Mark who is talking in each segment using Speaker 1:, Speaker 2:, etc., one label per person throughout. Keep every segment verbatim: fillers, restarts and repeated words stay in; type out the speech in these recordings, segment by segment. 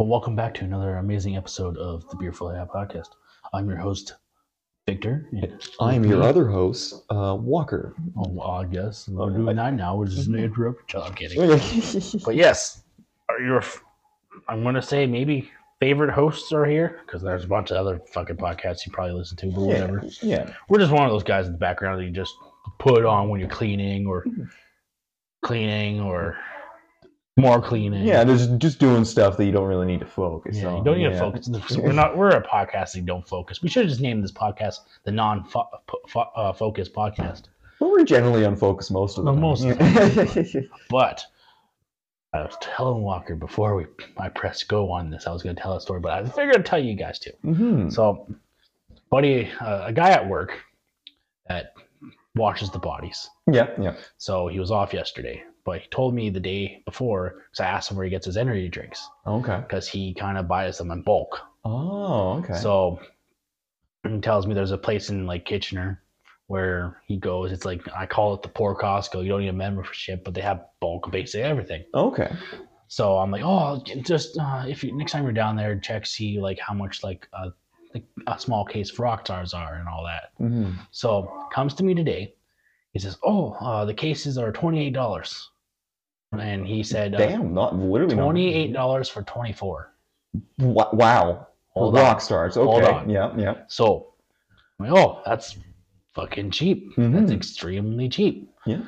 Speaker 1: welcome back to another amazing episode of the Beerful A I podcast. I'm your host, Victor.
Speaker 2: I'm your other host, uh, Walker.
Speaker 1: Oh, well, I guess we're
Speaker 2: Oh,
Speaker 1: doing
Speaker 2: I-
Speaker 1: that now. We're just going to interrupt each other. I'm kidding. But yes, are your, I'm going to say maybe favorite hosts are here, because there's a bunch of other fucking podcasts you probably listen to, but whatever.
Speaker 2: Yeah, yeah.
Speaker 1: We're just one of those guys in the background that you just put on when you're cleaning or cleaning or more cleaning.
Speaker 2: Yeah, there's just doing stuff that you don't really need to focus
Speaker 1: Yeah,
Speaker 2: on.
Speaker 1: you don't need
Speaker 2: yeah.
Speaker 1: to focus. We're not. We're a podcast that you don't focus. We should have just named this podcast the non-focus podcast.
Speaker 2: But we're generally unfocused most of the
Speaker 1: Well,
Speaker 2: time.
Speaker 1: most of
Speaker 2: the time.
Speaker 1: But I was telling Walker before we I pressed go on this, I was going to tell a story, but I figured I'd tell you guys too.
Speaker 2: mm-hmm.
Speaker 1: So, buddy, uh, a guy at work that washes the bodies.
Speaker 2: Yeah, yeah.
Speaker 1: So he was off yesterday, but he told me the day before, because I asked him where he gets his energy drinks,
Speaker 2: Okay.
Speaker 1: because he kind of buys them in bulk.
Speaker 2: Oh, okay.
Speaker 1: So he tells me there's a place in like Kitchener where he goes. It's like, I call it the poor Costco. You don't need a membership, but they have bulk, basic everything.
Speaker 2: Okay.
Speaker 1: So I'm like, oh, just uh, if you next time you're down there, check see like how much like a, like a small case of rock stars are and all that.
Speaker 2: Mm-hmm.
Speaker 1: So comes to me today. He says, oh, uh, the cases are twenty-eight dollars. And he said, uh,
Speaker 2: Damn, not literally
Speaker 1: twenty-eight dollars for twenty-four.
Speaker 2: Not, wow.
Speaker 1: Hold
Speaker 2: Rock
Speaker 1: on.
Speaker 2: stars.
Speaker 1: Hold
Speaker 2: Okay.
Speaker 1: on.
Speaker 2: Yeah, yeah.
Speaker 1: So I'm like, oh, that's fucking cheap.
Speaker 2: Mhm.
Speaker 1: That's extremely cheap.
Speaker 2: Yeah.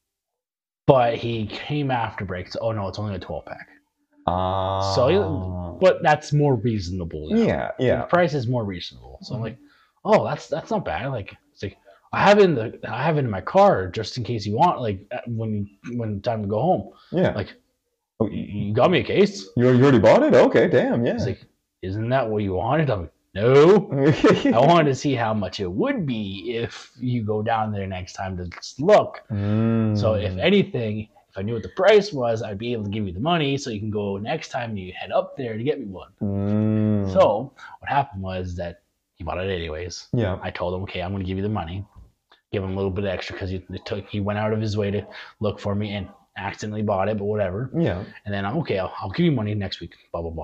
Speaker 1: But he came after breaks. Oh no, it's only a twelve pack.
Speaker 2: Uh,
Speaker 1: So, but that's more reasonable. now.
Speaker 2: yeah,
Speaker 1: The
Speaker 2: yeah.
Speaker 1: price is more reasonable. So I'm like, oh, that's that's not bad. Like, it's like I have it in the I have it in my car just in case you want. Like when when time to go home.
Speaker 2: Yeah.
Speaker 1: Like,
Speaker 2: Oh,
Speaker 1: you, you got me a case.
Speaker 2: You, you already bought it? Okay, damn, yeah.
Speaker 1: He's like, isn't that what you wanted? I'm like, no. I wanted to see how much it would be if you go down there next time to just look.
Speaker 2: Mm.
Speaker 1: So if anything, if I knew what the price was, I'd be able to give you the money so you can go next time you head up there to get me one.
Speaker 2: Mm.
Speaker 1: So what happened was that he bought it anyways.
Speaker 2: yeah.
Speaker 1: I told him, okay, I'm going to give you the money. Give him a little bit extra because he it took he went out of his way to look for me and accidentally bought it, but whatever.
Speaker 2: Yeah.
Speaker 1: And then I'm okay. I'll, I'll give you money next week. Blah blah blah.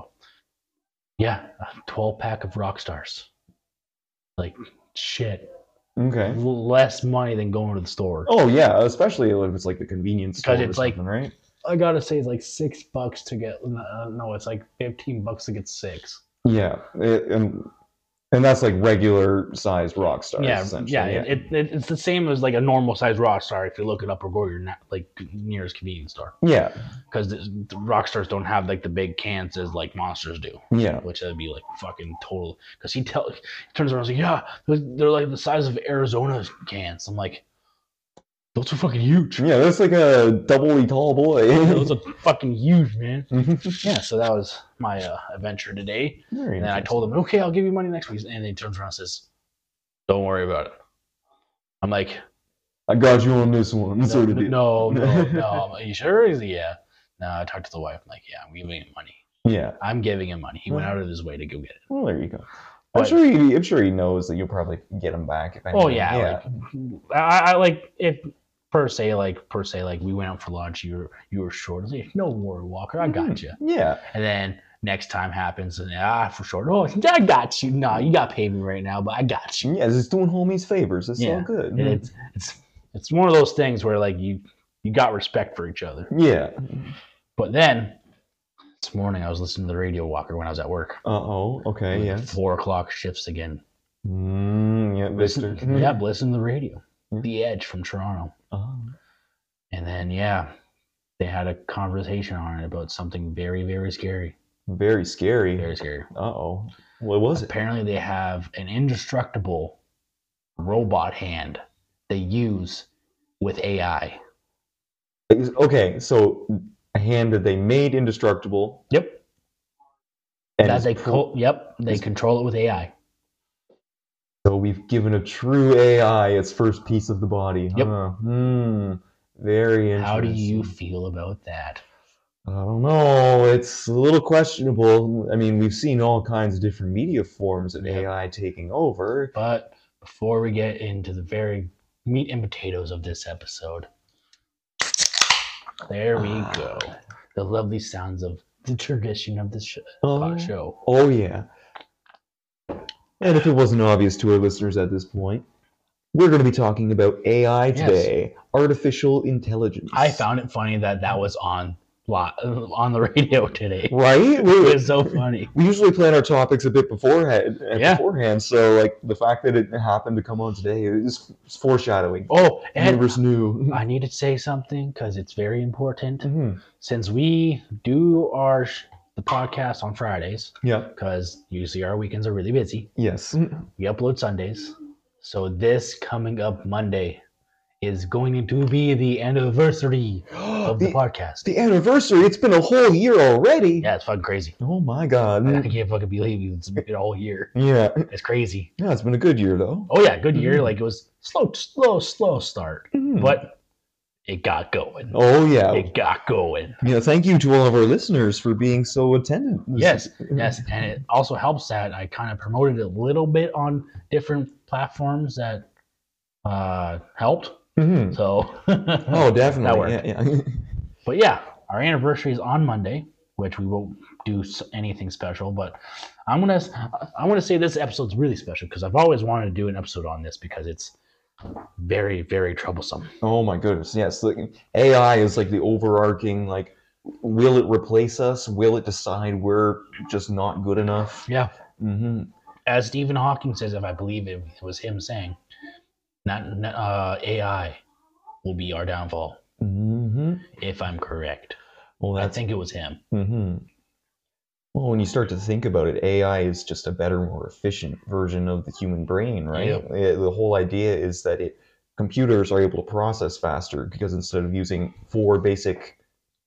Speaker 1: Yeah, a twelve pack of rock stars. Like shit.
Speaker 2: Okay.
Speaker 1: Less money than going to the store.
Speaker 2: Oh yeah, especially if it's like the convenience store
Speaker 1: Because it's
Speaker 2: or
Speaker 1: like-
Speaker 2: something, right?
Speaker 1: I gotta say, it's like six bucks to get. Uh, no, it's like fifteen bucks to get six.
Speaker 2: Yeah, it, and and that's like regular sized rock stars.
Speaker 1: yeah,
Speaker 2: essentially.
Speaker 1: yeah. It, it, it's the same as like a normal size rock star if you look it up or go to your na- like nearest convenience store.
Speaker 2: yeah,
Speaker 1: Because the, the rock stars don't have like the big cans as like monsters do.
Speaker 2: yeah.
Speaker 1: Which would be like fucking total. Because he tell he turns around and is like, yeah, they're, they're like the size of Arizona cans. I'm like, those are fucking huge.
Speaker 2: Yeah, that's like a doubly tall boy.
Speaker 1: Those are fucking huge, man. Yeah, so that was my uh, adventure today.
Speaker 2: Very
Speaker 1: And then I told him, okay, I'll give you money next week. And then he turns around and says, don't worry about it. I'm like,
Speaker 2: I got you on this one.
Speaker 1: no,
Speaker 2: sort of deal.
Speaker 1: no, no, no. I'm like, you sure? He's like, yeah. No, I talked to the wife. I'm like, yeah, I'm giving him money.
Speaker 2: Yeah.
Speaker 1: I'm giving him money. He went out of his way to go get it.
Speaker 2: Well, there you go. I'm
Speaker 1: But-
Speaker 2: sure he. I'm sure he knows that you'll probably get him back. If
Speaker 1: Oh
Speaker 2: anything.
Speaker 1: yeah, like I, I like if per se, like per se, like we went out for lunch. You were you were short. I was like, no worry, Walker, I got you.
Speaker 2: Yeah.
Speaker 1: And then next time happens, and ah, for short. Oh, I got you. No, you got to pay me right now, but I got you.
Speaker 2: Yeah, it's doing homies favors. It's
Speaker 1: Yeah.
Speaker 2: all good.
Speaker 1: And it's it's it's one of those things where like you you got respect for each other.
Speaker 2: Yeah.
Speaker 1: But then this morning I was listening to the radio, Walker, when I was at work.
Speaker 2: Uh oh. Okay.
Speaker 1: Like,
Speaker 2: Yes.
Speaker 1: Four o'clock shifts again.
Speaker 2: Mm, yeah,
Speaker 1: Listen,
Speaker 2: Mister
Speaker 1: yeah, listen to the radio.
Speaker 2: Yeah.
Speaker 1: The Edge from Toronto.
Speaker 2: Oh.
Speaker 1: And then, yeah, they had a conversation on it about something very, very scary.
Speaker 2: Very scary.
Speaker 1: Very scary.
Speaker 2: Uh oh. What was it?
Speaker 1: Apparently, they have an indestructible robot hand they use with A I.
Speaker 2: Okay, so a hand that they made indestructible.
Speaker 1: Yep.
Speaker 2: And
Speaker 1: That
Speaker 2: is
Speaker 1: they
Speaker 2: pro-
Speaker 1: co- yep, they
Speaker 2: is-
Speaker 1: control it with A I.
Speaker 2: so we've given a true A I its first piece of the body.
Speaker 1: Yep.
Speaker 2: Huh? Hmm. Very interesting.
Speaker 1: How do you feel about that?
Speaker 2: I don't know. It's a little questionable. I mean, we've seen all kinds of different media forms of
Speaker 1: Yep.
Speaker 2: A I taking over.
Speaker 1: But before we get into the very meat and potatoes of this episode, there we
Speaker 2: Ah.
Speaker 1: go. The lovely sounds of the tradition of this sh-
Speaker 2: Oh.
Speaker 1: show.
Speaker 2: Oh, yeah. And if it wasn't obvious to our listeners at this point, we're going to be talking about A I today, yes. Artificial intelligence.
Speaker 1: I found it funny that that was on on the radio today.
Speaker 2: Right?
Speaker 1: It was so funny.
Speaker 2: We usually plan our topics a bit beforehand,
Speaker 1: yeah.
Speaker 2: beforehand, so like the fact that it happened to come on today is foreshadowing.
Speaker 1: Oh, and
Speaker 2: universe knew.
Speaker 1: I need to say something because it's very important.
Speaker 2: Mm-hmm.
Speaker 1: Since we do our the podcast on Fridays,
Speaker 2: yeah,
Speaker 1: because usually our weekends are really busy.
Speaker 2: Yes,
Speaker 1: we upload Sundays. So this coming up Monday is going to be the anniversary of the, the podcast.
Speaker 2: The anniversary? It's been a whole year already.
Speaker 1: Yeah, it's fucking crazy.
Speaker 2: Oh my god.
Speaker 1: I can't fucking believe it's been a whole year.
Speaker 2: Yeah.
Speaker 1: It's crazy.
Speaker 2: Yeah, it's been a good year though.
Speaker 1: Oh yeah, good year. Mm-hmm. Like it was slow, slow, slow start.
Speaker 2: Mm-hmm.
Speaker 1: But it got going.
Speaker 2: Oh yeah.
Speaker 1: It got going.
Speaker 2: Yeah, thank you to all of our listeners for being so attentive.
Speaker 1: Yes, yes. And it also helps that I kind of promoted it a little bit on different platforms that uh, helped.
Speaker 2: Mm-hmm.
Speaker 1: So,
Speaker 2: oh, definitely. Yeah, yeah.
Speaker 1: But yeah, our anniversary is on Monday, which we won't do anything special. But I'm gonna, I'm gonna say this episode's really special because I've always wanted to do an episode on this because it's very, very troublesome.
Speaker 2: Oh my goodness, yes. Like, A I is like the overarching, like, will it replace us? Will it decide we're just not good enough?
Speaker 1: Yeah.
Speaker 2: Mm-hmm.
Speaker 1: As Stephen Hawking says, if I believe it was him saying, not uh, A I will be our downfall.
Speaker 2: Mm-hmm.
Speaker 1: If I'm correct.
Speaker 2: Well, that's...
Speaker 1: I think it was him.
Speaker 2: Mm-hmm. Well, when you start to think about it, A I is just a better, more efficient version of the human brain, right?
Speaker 1: Yeah.
Speaker 2: It, the whole idea is that it computers are able to process faster because instead of using four basic,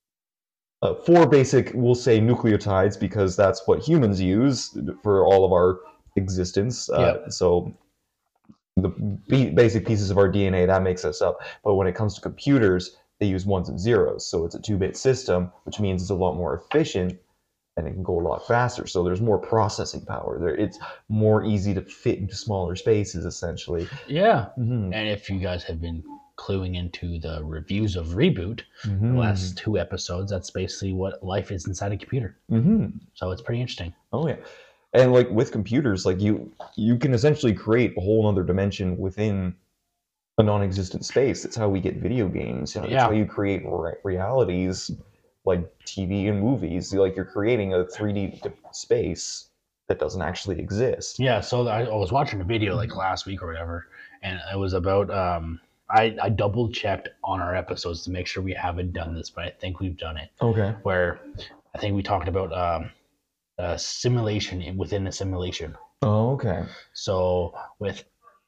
Speaker 2: uh, four basic, we'll say nucleotides because that's what humans use for all of our existence. Uh,
Speaker 1: yeah.
Speaker 2: So the b- basic pieces of our D N A, that makes us up. But when it comes to computers, they use ones and zeros. So it's a two-bit system, which means it's a lot more efficient. And it can go a lot faster, so there's more processing power. There, it's more easy to fit into smaller spaces, essentially.
Speaker 1: Yeah,
Speaker 2: mm-hmm.
Speaker 1: And if you guys have been cluing into the reviews of Reboot,
Speaker 2: mm-hmm.
Speaker 1: the last two episodes, that's basically what life is inside a computer.
Speaker 2: Mm-hmm.
Speaker 1: So it's pretty interesting.
Speaker 2: Oh yeah, and like with computers, like you, you can essentially create a whole other dimension within a non-existent space. That's how we get video games. You know,
Speaker 1: yeah.
Speaker 2: That's how you create re- realities. Like T V and movies, like you're creating a three D space that doesn't actually exist.
Speaker 1: Yeah, so I, I was watching a video like last week or whatever, and it was about, um, I, I double checked on our episodes to make sure we haven't done this, but I think we've done it.
Speaker 2: Okay.
Speaker 1: Where I think we talked about um, a simulation within a simulation.
Speaker 2: Oh, okay.
Speaker 1: So with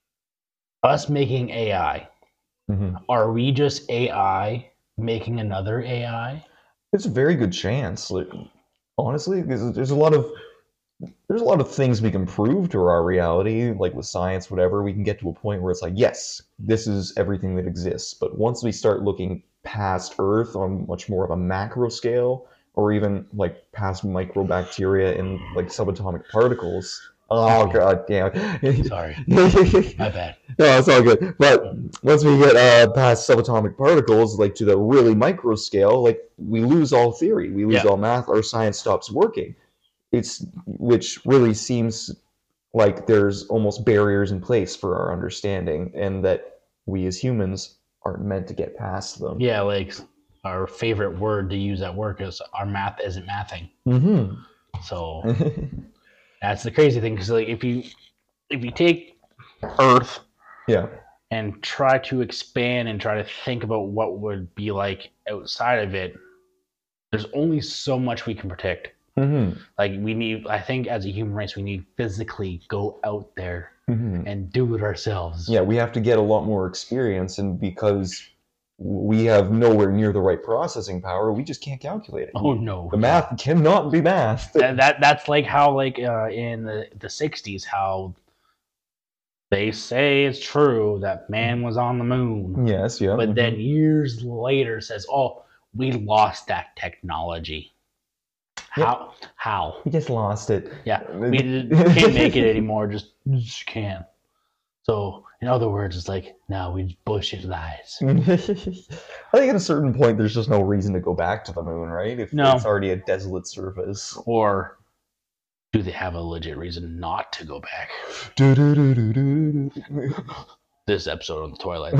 Speaker 1: us making A I,
Speaker 2: mm-hmm.
Speaker 1: are we just A I making another A I?
Speaker 2: It's a very good chance. Like, honestly, because there's a lot of there's a lot of things we can prove to our reality, like with science, whatever. We can get to a point where it's like, yes, this is everything that exists. But once we start looking past Earth on much more of a macro scale, or even like past microbacteria and like subatomic particles. Oh god damn.
Speaker 1: Sorry. My bad.
Speaker 2: No, it's all good. But once we get uh, past subatomic particles, like to the really micro scale, like we lose all theory. We lose
Speaker 1: yeah.
Speaker 2: all math. Our science stops working. It's which really seems like there's almost barriers in place for our understanding, and that we as humans aren't meant to get past them.
Speaker 1: Yeah, like our favorite word to use at work is our math isn't mathing.
Speaker 2: Mm-hmm.
Speaker 1: So that's the crazy thing, because like if you if you take Earth,
Speaker 2: yeah,
Speaker 1: and try to expand and try to think about what would be like outside of it, there's only so much we can predict.
Speaker 2: Mm-hmm.
Speaker 1: Like we need, I think, as a human race, we need physically go out there
Speaker 2: mm-hmm.
Speaker 1: and do it ourselves.
Speaker 2: Yeah, we have to get a lot more experience, and because we have nowhere near the right processing power, we just can't calculate it.
Speaker 1: Oh no,
Speaker 2: the math cannot be math.
Speaker 1: that, that that's like how like uh, in the the sixties, how they say it's true that man was on the moon.
Speaker 2: Yes, yeah.
Speaker 1: But
Speaker 2: mm-hmm.
Speaker 1: then years later says, oh, we lost that technology. How? Yep. How?
Speaker 2: We just lost it.
Speaker 1: Yeah, we can't make it anymore. Just, just can't. So, in other words, it's like, no, we bullshit lies.
Speaker 2: I think at a certain point, there's just no reason to go back to the moon, right? If
Speaker 1: No.
Speaker 2: it's already a desolate surface.
Speaker 1: Or do they have a legit reason not to go back? This episode on the Twilight.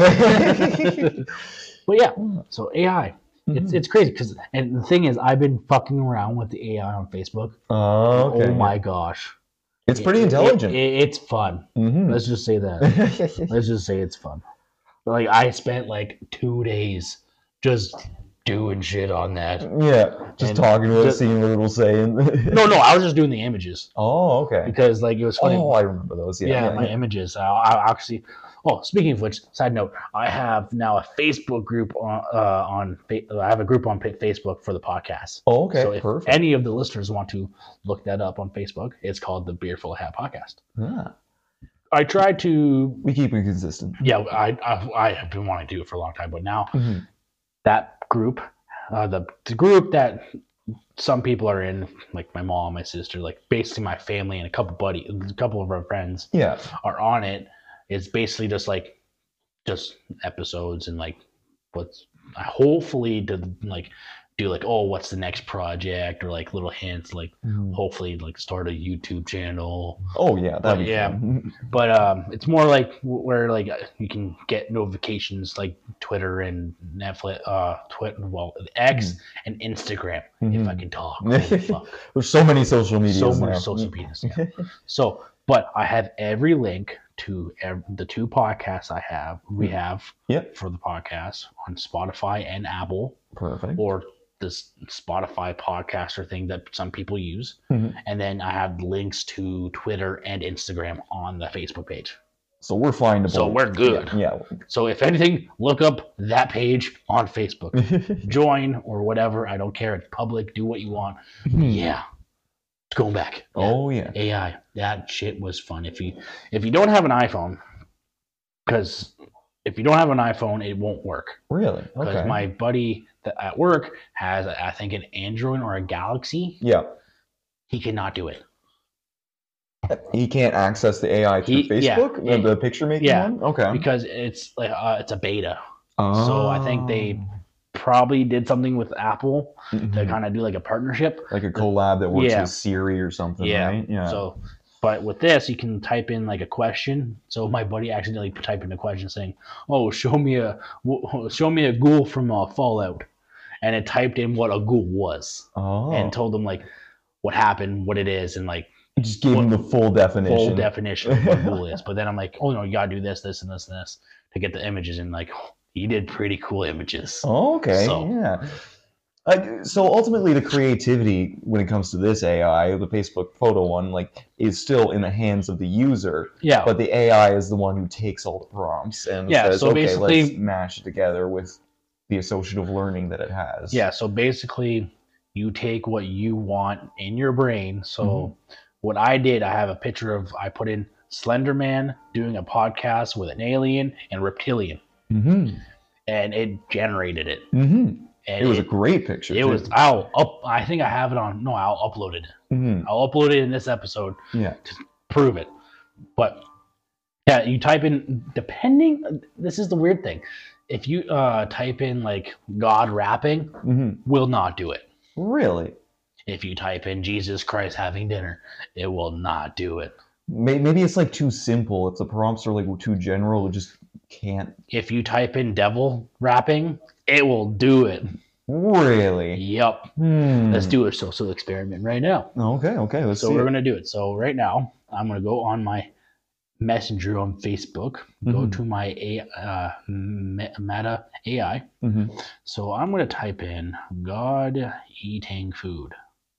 Speaker 1: But yeah, so A I. It's
Speaker 2: Mhm.
Speaker 1: it's crazy because, and the thing is, I've been fucking around with the A I on Facebook.
Speaker 2: Oh, okay.
Speaker 1: Oh my gosh.
Speaker 2: It's pretty
Speaker 1: It- it-
Speaker 2: intelligent.
Speaker 1: it- it's fun.
Speaker 2: Mhm.
Speaker 1: Let's just say that. Let's just say it's fun. But like I spent like two days just doing shit on that.
Speaker 2: Yeah, just
Speaker 1: And
Speaker 2: talking to it,
Speaker 1: just-
Speaker 2: seeing what it'll say. And
Speaker 1: No, no, I was just doing the images
Speaker 2: Oh, okay.
Speaker 1: because like it was funny.
Speaker 2: Oh, I remember those. Yeah,
Speaker 1: yeah,
Speaker 2: yeah,
Speaker 1: my
Speaker 2: yeah.
Speaker 1: images. I, I actually. Oh, speaking of which, side note, I have now a Facebook group on. Uh, on Fa- I have a group on Pa- Facebook for the podcast.
Speaker 2: Oh, okay,
Speaker 1: So if
Speaker 2: perfect.
Speaker 1: any of the listeners want to look that up on Facebook, it's called the Beer Full of Hat Podcast.
Speaker 2: Yeah.
Speaker 1: I tried to.
Speaker 2: We keep it consistent.
Speaker 1: Yeah, I I, I have been wanting to do it for a long time, but now
Speaker 2: Mhm.
Speaker 1: that group, uh, the the group that some people are in, like my mom, my sister, like basically my family and a couple buddy, a couple of our friends
Speaker 2: Yeah.
Speaker 1: are on it. It's basically just like just episodes and like what's hopefully to like do like, oh, what's the next project, or like little hints, like
Speaker 2: Mhm.
Speaker 1: hopefully like start a YouTube channel.
Speaker 2: Oh, yeah, that'd be
Speaker 1: Yeah.
Speaker 2: fun.
Speaker 1: But um, it's more like where like you can get notifications like Twitter and Netflix, uh, Twitter, well, X and Instagram. If
Speaker 2: Mhm.
Speaker 1: I can talk, holy fuck.
Speaker 2: There's so many social media.
Speaker 1: So many social medias. Yeah. So, but I have every link to ev- the two podcasts I have. We
Speaker 2: Mhm.
Speaker 1: have
Speaker 2: Yep.
Speaker 1: for the podcast on Spotify and Apple,
Speaker 2: Perfect.
Speaker 1: or this Spotify podcaster thing that some people use.
Speaker 2: Mhm.
Speaker 1: And then I have links to Twitter and Instagram on the Facebook page.
Speaker 2: So we're findable.
Speaker 1: So we're good.
Speaker 2: Yeah.
Speaker 1: So if anything, look up that page on Facebook.
Speaker 2: yeah.
Speaker 1: Join or whatever. I don't care. It's public. Do what you want. Yeah. It's going back. Yeah.
Speaker 2: Oh yeah.
Speaker 1: A I. That shit was fun. If you if you don't have an iPhone, because if you don't have an iPhone, it won't work.
Speaker 2: Really?
Speaker 1: Because
Speaker 2: Okay.
Speaker 1: my buddy that at work has, I think, an Android or a Galaxy.
Speaker 2: Yeah.
Speaker 1: He cannot do it.
Speaker 2: He can't access the A I through
Speaker 1: He- yeah,
Speaker 2: Facebook,
Speaker 1: yeah.
Speaker 2: the, the picture making
Speaker 1: Yeah.
Speaker 2: one. Okay.
Speaker 1: Because it's like uh, it's a beta.
Speaker 2: Oh.
Speaker 1: So I think they probably did something with Apple
Speaker 2: Mhm.
Speaker 1: to kind of do like a partnership.
Speaker 2: like a collab that works
Speaker 1: Yeah.
Speaker 2: with Siri or something,
Speaker 1: Yeah.
Speaker 2: right? Yeah.
Speaker 1: So, but with this, you can type in like a question. So my buddy accidentally typed in a question saying, "Oh, show me a w- show me a ghoul from uh, Fallout," and it typed in what a ghoul was
Speaker 2: oh.
Speaker 1: and told them like what happened, what it is, and like
Speaker 2: just give him the full definition.
Speaker 1: full definition of what a ghoul is. But then I'm like, "Oh no, you gotta do this, this, and this, and this to get the images." And like, he did pretty cool images.
Speaker 2: Oh, okay.
Speaker 1: So-
Speaker 2: Yeah. Uh, so ultimately, the creativity when it comes to this A I, the Facebook photo one, like, is still in the hands of the user.
Speaker 1: Yeah.
Speaker 2: But the A I is the one who takes all the prompts and
Speaker 1: Yeah,
Speaker 2: says,
Speaker 1: so
Speaker 2: "Okay,
Speaker 1: basically-
Speaker 2: let's mash it together with the associative learning that it has."
Speaker 1: Yeah, so basically you take what you want in your brain. So
Speaker 2: Mhm.
Speaker 1: what I did, I have a picture of, I put in Slender Man doing a podcast with an alien and reptilian,
Speaker 2: Mm-hmm.
Speaker 1: and it generated it.
Speaker 2: Mm-hmm.
Speaker 1: And
Speaker 2: It was a great picture.
Speaker 1: it
Speaker 2: too.
Speaker 1: was, I'll up, I think I have it on, no, I'll upload it.
Speaker 2: Mhm.
Speaker 1: I'll upload it in this episode,
Speaker 2: Yeah.
Speaker 1: prove it. But yeah, you type in, depending, this is the weird thing. If you uh, type in like God rapping,
Speaker 2: Mm-hmm.
Speaker 1: will not do it.
Speaker 2: Really?
Speaker 1: If you type in Jesus Christ having dinner, it will not do it.
Speaker 2: May- Maybe it's like too simple. If the prompts are like too general, it just can't.
Speaker 1: If you type in devil rapping, it will do it.
Speaker 2: Really?
Speaker 1: Yep.
Speaker 2: Hmm.
Speaker 1: Let's do a social experiment right now.
Speaker 2: Okay. Okay. Let's
Speaker 1: So
Speaker 2: see.
Speaker 1: we're
Speaker 2: it.
Speaker 1: going to do it. So right now, I'm going to go on my messenger on Facebook, go
Speaker 2: Mhm.
Speaker 1: to my A, uh, Me- Meta A I.
Speaker 2: Mhm.
Speaker 1: So I'm going to type in God eating food.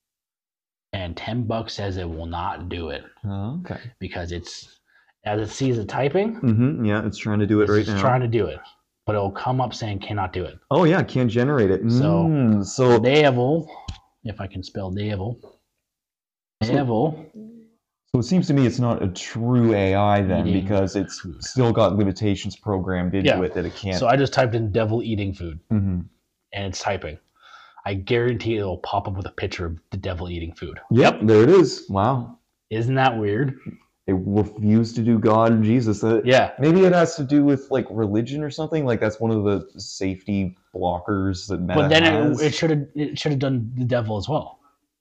Speaker 1: And ten bucks says it will not do it
Speaker 2: Oh, okay.
Speaker 1: because it's, as it sees it typing,
Speaker 2: Mm-hmm. Yeah, it's trying to do it right
Speaker 1: it's
Speaker 2: now.
Speaker 1: trying to do it. But it'll come up saying cannot do it.
Speaker 2: Oh yeah, can't generate it.
Speaker 1: So-
Speaker 2: Mm, so
Speaker 1: Devil, if I can spell devil.
Speaker 2: So-
Speaker 1: Devil.
Speaker 2: so it seems to me it's not a true A I then
Speaker 1: Eating
Speaker 2: because it's
Speaker 1: food.
Speaker 2: still got limitations programmed into
Speaker 1: Yeah.
Speaker 2: it that it can't.
Speaker 1: So I just typed in devil eating food
Speaker 2: Mhm.
Speaker 1: and it's typing. I guarantee it'll pop up with a picture of the devil eating food.
Speaker 2: Yep, there it is. Wow.
Speaker 1: Isn't that weird?
Speaker 2: they refuse to do God and Jesus. Uh,
Speaker 1: Yeah.
Speaker 2: Maybe it has to do with like religion or something. Like that's one of the safety blockers that Meta
Speaker 1: But then
Speaker 2: has.
Speaker 1: it, it should have it should have done the devil as well.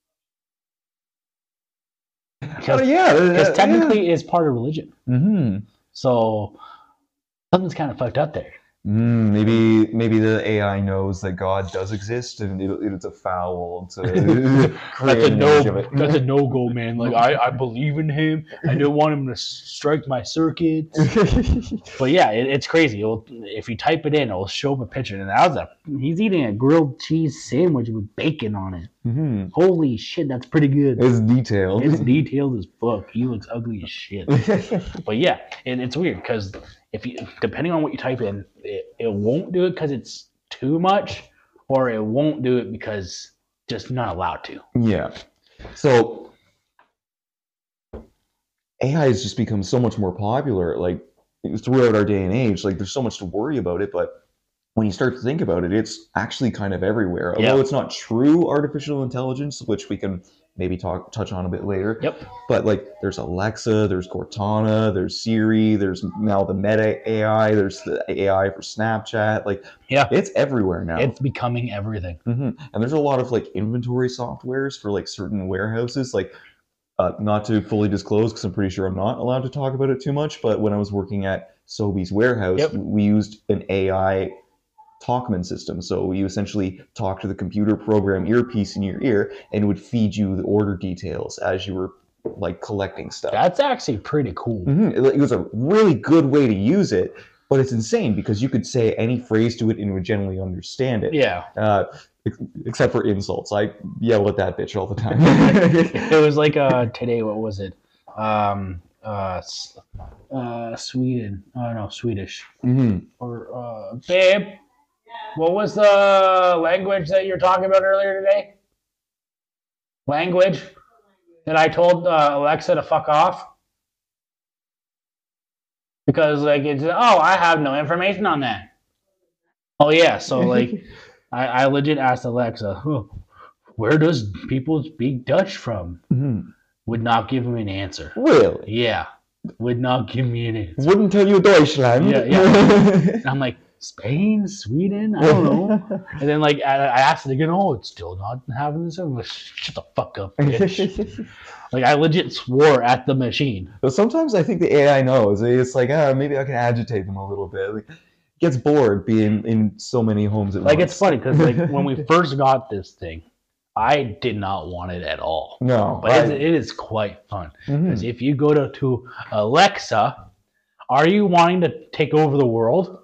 Speaker 2: Oh,
Speaker 1: Because
Speaker 2: yeah,
Speaker 1: because
Speaker 2: uh,
Speaker 1: technically it's part of religion.
Speaker 2: yeah. Mm-hmm.
Speaker 1: So something's kind of fucked up there.
Speaker 2: Mm, maybe maybe the A I knows that God does exist, and it, it's a foul to create
Speaker 1: That's a
Speaker 2: an
Speaker 1: no.
Speaker 2: image of it.
Speaker 1: That's a no go, man. Like I, I believe in him. I don't want him to strike my circuits. But yeah, it, it's crazy. It'll, if you type it in, it'll show up a picture, and that was a. He's eating a grilled cheese sandwich with bacon on it.
Speaker 2: Mm-hmm.
Speaker 1: Holy shit, that's pretty good.
Speaker 2: It's detailed.
Speaker 1: It's detailed as fuck. He looks ugly as shit. But yeah, it, it's weird because if you, depending on what you type in, it, it won't do it because it's too much, or it won't do it because just not allowed to.
Speaker 2: Yeah. So A I has just become so much more popular, like throughout our day and age. Like there's so much to worry about it, but when you start to think about it, it's actually kind of everywhere. Although
Speaker 1: Yeah.
Speaker 2: it's not true artificial intelligence, which we can maybe talk touch on a bit later.
Speaker 1: Yep.
Speaker 2: But like there's Alexa, there's Cortana, there's Siri, there's now the Meta A I, there's the A I for Snapchat. Like
Speaker 1: Yeah.
Speaker 2: it's everywhere now.
Speaker 1: It's becoming everything.
Speaker 2: hmm And there's a lot of like inventory softwares for like certain warehouses. Like uh, not to fully disclose because I'm pretty sure I'm not allowed to talk about it too much. But when I was working at Sobeys warehouse,
Speaker 1: Yep.
Speaker 2: we used an A I Talkman system. So you essentially talk to the computer program earpiece in your ear, and it would feed you the order details as you were like collecting stuff.
Speaker 1: That's actually pretty cool.
Speaker 2: Mhm. It, it was a really good way to use it, but it's insane because you could say any phrase to it and it would generally understand it.
Speaker 1: Yeah.
Speaker 2: Uh, ex- except for insults. I yell at that bitch all the time.
Speaker 1: It was like uh today. What was it? Um. Uh. S- Uh. Sweden. Oh no, Swedish.
Speaker 2: hmm
Speaker 1: Or uh. Babe, what was the language that you were talking about earlier today? Language that I told uh, Alexa to fuck off because like it's oh I have no information on that. Oh yeah, so like I, I legit asked Alexa, huh, where does people speak Dutch from?
Speaker 2: hmm
Speaker 1: Would not give me an answer.
Speaker 2: Really?
Speaker 1: Yeah, would not give me an answer.
Speaker 2: Wouldn't tell you Deutschland.
Speaker 1: Yeah, And I'm like, Spain, Sweden, I don't know. And then like I, I asked it again, oh, it's still not having this. I'm like, shut the fuck up, bitch. Like I legit swore at the machine.
Speaker 2: But sometimes I think the A I knows. It's like, ah, maybe I can agitate them a little bit. Like, gets bored being in so many homes at
Speaker 1: Like
Speaker 2: once.
Speaker 1: it's funny because like when we first got this thing, I did not want it at all.
Speaker 2: No,
Speaker 1: But
Speaker 2: I-
Speaker 1: it's, it is quite fun.
Speaker 2: Mhm.
Speaker 1: Because if you go to, to Alexa, are you wanting to take over the world?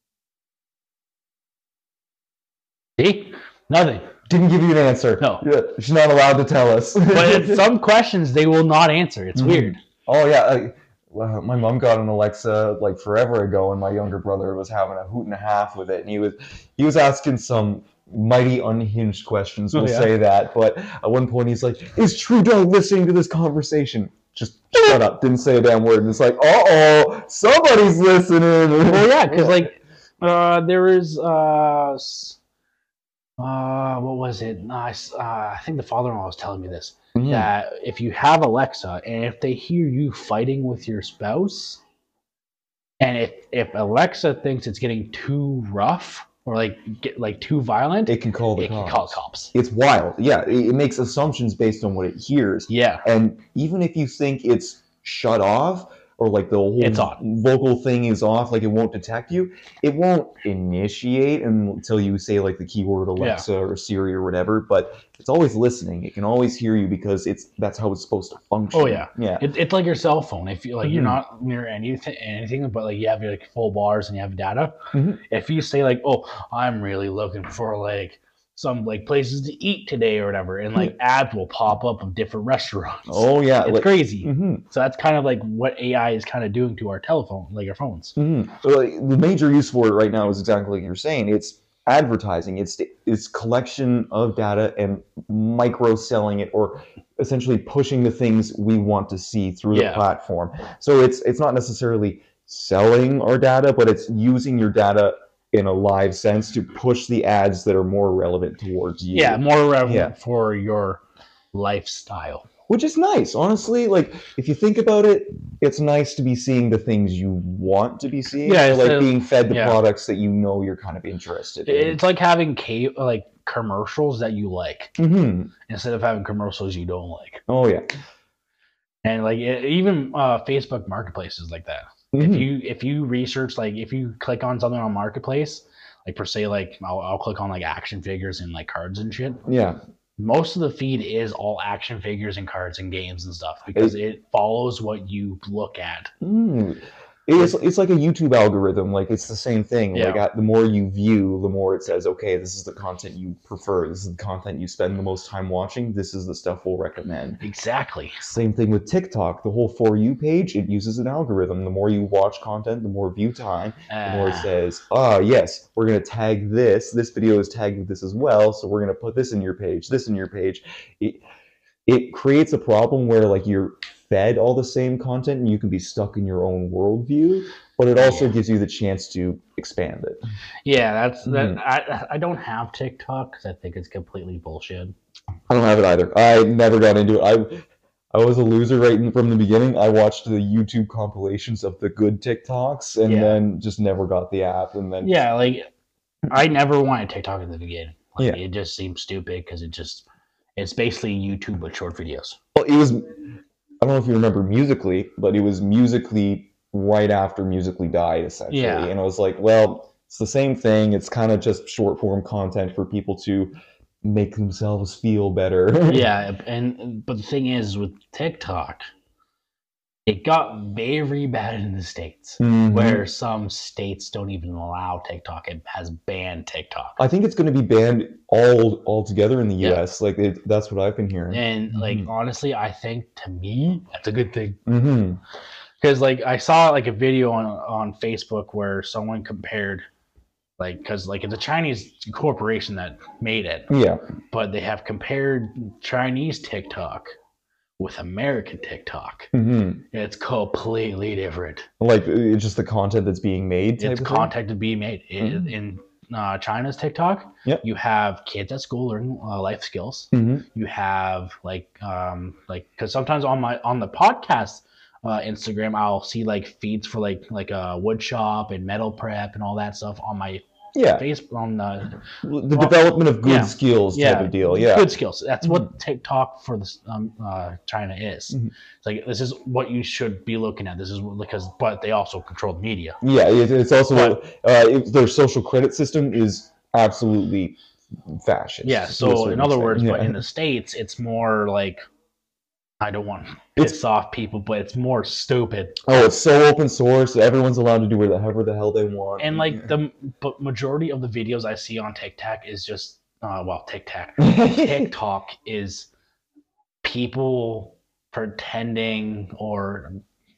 Speaker 1: See? Nothing.
Speaker 2: Didn't give you an answer.
Speaker 1: No.
Speaker 2: Yeah, she's not allowed to tell us.
Speaker 1: But it's some questions they will not answer. It's
Speaker 2: Mhm.
Speaker 1: weird.
Speaker 2: Oh yeah, I, well, my mom got an Alexa like forever ago, and my younger brother was having a hoot and a half with it, and he was he was asking some mighty unhinged questions. We'll
Speaker 1: Oh, yeah.
Speaker 2: say that, but at one point he's like, "Is Trudeau listening to this conversation?" Just shut up, didn't say a damn word. And it's like, "Uh oh, somebody's listening."
Speaker 1: Well, yeah, because like uh, there is uh, s- uh, what was it? No, I, s- uh, I think the father-in-law was telling me this.
Speaker 2: Mhm.
Speaker 1: That if you have Alexa and if they hear you fighting with your spouse, and if if Alexa thinks it's getting too rough or like get like too violent,
Speaker 2: It can call the
Speaker 1: it can
Speaker 2: cops.
Speaker 1: call cops.
Speaker 2: It's wild. Yeah, it, it makes assumptions based on what it hears.
Speaker 1: Yeah,
Speaker 2: And even if you think it's shut off or like the whole
Speaker 1: It's on.
Speaker 2: vocal thing is off, like it won't detect you, it won't initiate until you say like the keyword Alexa or Siri or whatever, but it's always listening. It can always hear you because it's that's how it's supposed to function.
Speaker 1: Oh, yeah.
Speaker 2: Yeah.
Speaker 1: it, it's like your cell phone. If you like, you're
Speaker 2: Mhm.
Speaker 1: not near anything, anything, but like you have your like full bars and you have data.
Speaker 2: Mhm.
Speaker 1: If you say like, "Oh, I'm really looking for like some like places to eat today or whatever," and like ads will pop up of different restaurants.
Speaker 2: Oh yeah.
Speaker 1: It's
Speaker 2: like,
Speaker 1: crazy.
Speaker 2: mhm.
Speaker 1: So that's kind of like what A I is kind of doing to our telephone, like our phones.
Speaker 2: Mhm. So like, the major use for it right now is exactly like you're saying. It's advertising. It's it's collection of data and micro selling it, or essentially pushing the things we want to see through
Speaker 1: Yeah.
Speaker 2: the platform. So it's it's not necessarily selling our data, but it's using your data in a live sense to push the ads that are more relevant towards you.
Speaker 1: Yeah, more relevant
Speaker 2: Yeah.
Speaker 1: for your lifestyle.
Speaker 2: which is nice, honestly. Like, if you think about it, it's nice to be seeing the things you want to be seeing.
Speaker 1: Yeah,
Speaker 2: or,
Speaker 1: it's
Speaker 2: like
Speaker 1: a-
Speaker 2: being fed the
Speaker 1: yeah.
Speaker 2: products that you know you're kind of interested in.
Speaker 1: It's like having ca- like commercials that you like
Speaker 2: hmm
Speaker 1: instead of having commercials you don't like.
Speaker 2: Oh yeah.
Speaker 1: And like it, even uh, Facebook Marketplace is like that. If
Speaker 2: Mhm.
Speaker 1: you if you research like if you click on something on Marketplace, like per se, like I'll, I'll click on like action figures and like cards and shit.
Speaker 2: Yeah.
Speaker 1: Most of the feed is all action figures and cards and games and stuff because it, it follows what you look at.
Speaker 2: Mm. It's, it's like a YouTube algorithm. Like, it's the same thing.
Speaker 1: Yeah.
Speaker 2: Like, at, the more you view, the more it says, okay, this is the content you prefer. This is the content you spend the most time watching. This is the stuff we'll recommend.
Speaker 1: Exactly.
Speaker 2: Same thing with TikTok. The whole For You page, it uses an algorithm. The more you watch content, the more view time, the more it
Speaker 1: Uh,
Speaker 2: says, ah, yes, we're going to tag this. This video is tagged with this as well, so we're going to put this in your page, this in your page. It, it creates a problem where, like, you're fed all the same content and you can be stuck in your own worldview, but it also
Speaker 1: Yeah.
Speaker 2: gives you the chance to expand it.
Speaker 1: yeah, that's that.
Speaker 2: Mhm.
Speaker 1: I I don't have TikTok because I think it's completely bullshit.
Speaker 2: I don't have it either. I never got into it. I I was a loser right in, from the beginning. I watched the YouTube compilations of the good TikToks and
Speaker 1: Yeah.
Speaker 2: then just never got the app. And then
Speaker 1: Yeah, like I never wanted TikTok at the beginning. Like,
Speaker 2: Yeah.
Speaker 1: it just seems stupid because it just it's basically YouTube but short videos.
Speaker 2: well, it was. I don't know if you remember Musically, but it was Musically right after Musically died, essentially.
Speaker 1: Yeah.
Speaker 2: And I was like, well, it's the same thing. It's kind of just short form content for people to make themselves feel better.
Speaker 1: Yeah, and but the thing is with TikTok, it got very bad in the States,
Speaker 2: Mhm.
Speaker 1: where some states don't even allow TikTok. It has banned TikTok.
Speaker 2: I think it's going to be banned all altogether in the
Speaker 1: Yeah.
Speaker 2: U S. Like, it, that's what I've been hearing.
Speaker 1: And like
Speaker 2: Mhm.
Speaker 1: honestly, I think to me that's a good thing.
Speaker 2: hmm
Speaker 1: Because like I saw like a video on on Facebook where someone compared like because like it's a Chinese corporation that made it,
Speaker 2: Yeah.
Speaker 1: but they have compared Chinese TikTok with American TikTok.
Speaker 2: hmm
Speaker 1: It's completely different.
Speaker 2: Like, it's just the content that's being made. Type
Speaker 1: It's
Speaker 2: of thing?
Speaker 1: content to be made in,
Speaker 2: Mhm.
Speaker 1: in uh, China's TikTok.
Speaker 2: Yep.
Speaker 1: You have kids at school learning uh, life skills.
Speaker 2: Mhm.
Speaker 1: You have like um like because sometimes on my on the podcast uh, Instagram I'll see like feeds for like like a wood shop and metal prep and all that stuff on my
Speaker 2: Yeah.
Speaker 1: face on the
Speaker 2: The
Speaker 1: Well,
Speaker 2: development of good
Speaker 1: yeah.
Speaker 2: skills type
Speaker 1: yeah
Speaker 2: of deal. Yeah.
Speaker 1: good skills. That's what TikTok for this um uh, China is.
Speaker 2: Mhm.
Speaker 1: It's like this is what you should be looking at. This is what, because but they also control the media.
Speaker 2: Yeah. It, it's also
Speaker 1: But-
Speaker 2: uh, it, their social credit system is absolutely fascist.
Speaker 1: Yeah.
Speaker 2: to a
Speaker 1: So
Speaker 2: certain
Speaker 1: in other
Speaker 2: extent.
Speaker 1: words, but
Speaker 2: Yeah.
Speaker 1: in the States, it's more like I don't want to
Speaker 2: It's-
Speaker 1: piss off people, but it's more stupid.
Speaker 2: oh, it's so open source. Everyone's allowed to do whatever the hell they want.
Speaker 1: And like the but majority of the videos I see on TikTok is just uh, well TikTok TikTok is people pretending or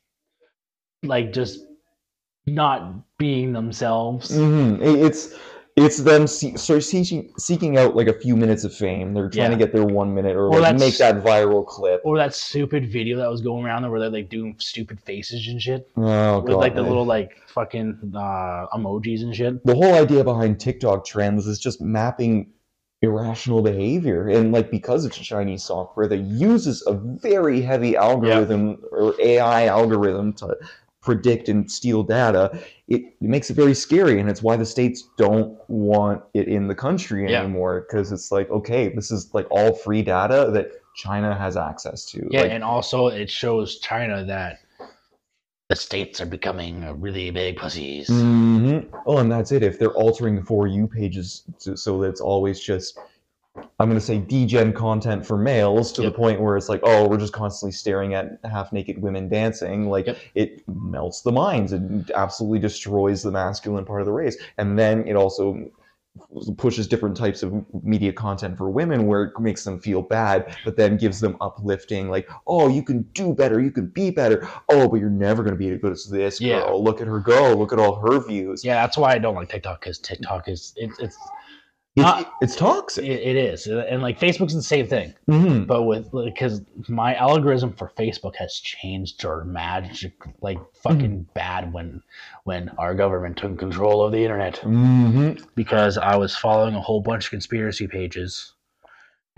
Speaker 1: like just not being themselves.
Speaker 2: Mhm. It- It's it's them see, sort of seeking seeking out like a few minutes of fame. They're trying
Speaker 1: Yeah.
Speaker 2: to get their one minute or
Speaker 1: Well,
Speaker 2: like,
Speaker 1: that's-
Speaker 2: make that viral clip.
Speaker 1: Or that stupid video that was going around there where they're like doing stupid faces and shit
Speaker 2: Oh
Speaker 1: with
Speaker 2: god.
Speaker 1: like the little like fucking uh, emojis and shit.
Speaker 2: The whole idea behind TikTok trends is just mapping irrational behavior, and like because it's Chinese software that uses a very heavy algorithm or A I algorithm to predict and steal data, it, it makes it very scary, and it's why the states don't want it in the country
Speaker 1: Yeah.
Speaker 2: anymore, because it's like, okay, this is like all free data that China has access to.
Speaker 1: Yeah,
Speaker 2: Like,
Speaker 1: and also it shows China that the states are becoming really big pussies.
Speaker 2: mhm. Oh, and that's it. If they're altering the For You pages to, so that it's always just, I'm going to say, degen content for males to
Speaker 1: Yep.
Speaker 2: the point where it's like, oh, we're just constantly staring at half-naked women dancing. Like,
Speaker 1: Yep.
Speaker 2: it melts the minds. It absolutely destroys the masculine part of the race. And then it also pushes different types of media content for women where it makes them feel bad, but then gives them uplifting, like, oh, you can do better, you can be better. Oh, but you're never going to be as good as this
Speaker 1: Yeah.
Speaker 2: girl. Look at her go. Look at all her views.
Speaker 1: Yeah, that's why I don't like TikTok because TikTok is it, it's
Speaker 2: It's,
Speaker 1: Not-
Speaker 2: it's toxic.
Speaker 1: it, it is, and like Facebook's the same thing.
Speaker 2: Mhm.
Speaker 1: But with because my algorithm for Facebook has changed dramatic, like fucking bad when when our government took control of the internet.
Speaker 2: Mhm.
Speaker 1: Because I was following a whole bunch of conspiracy pages,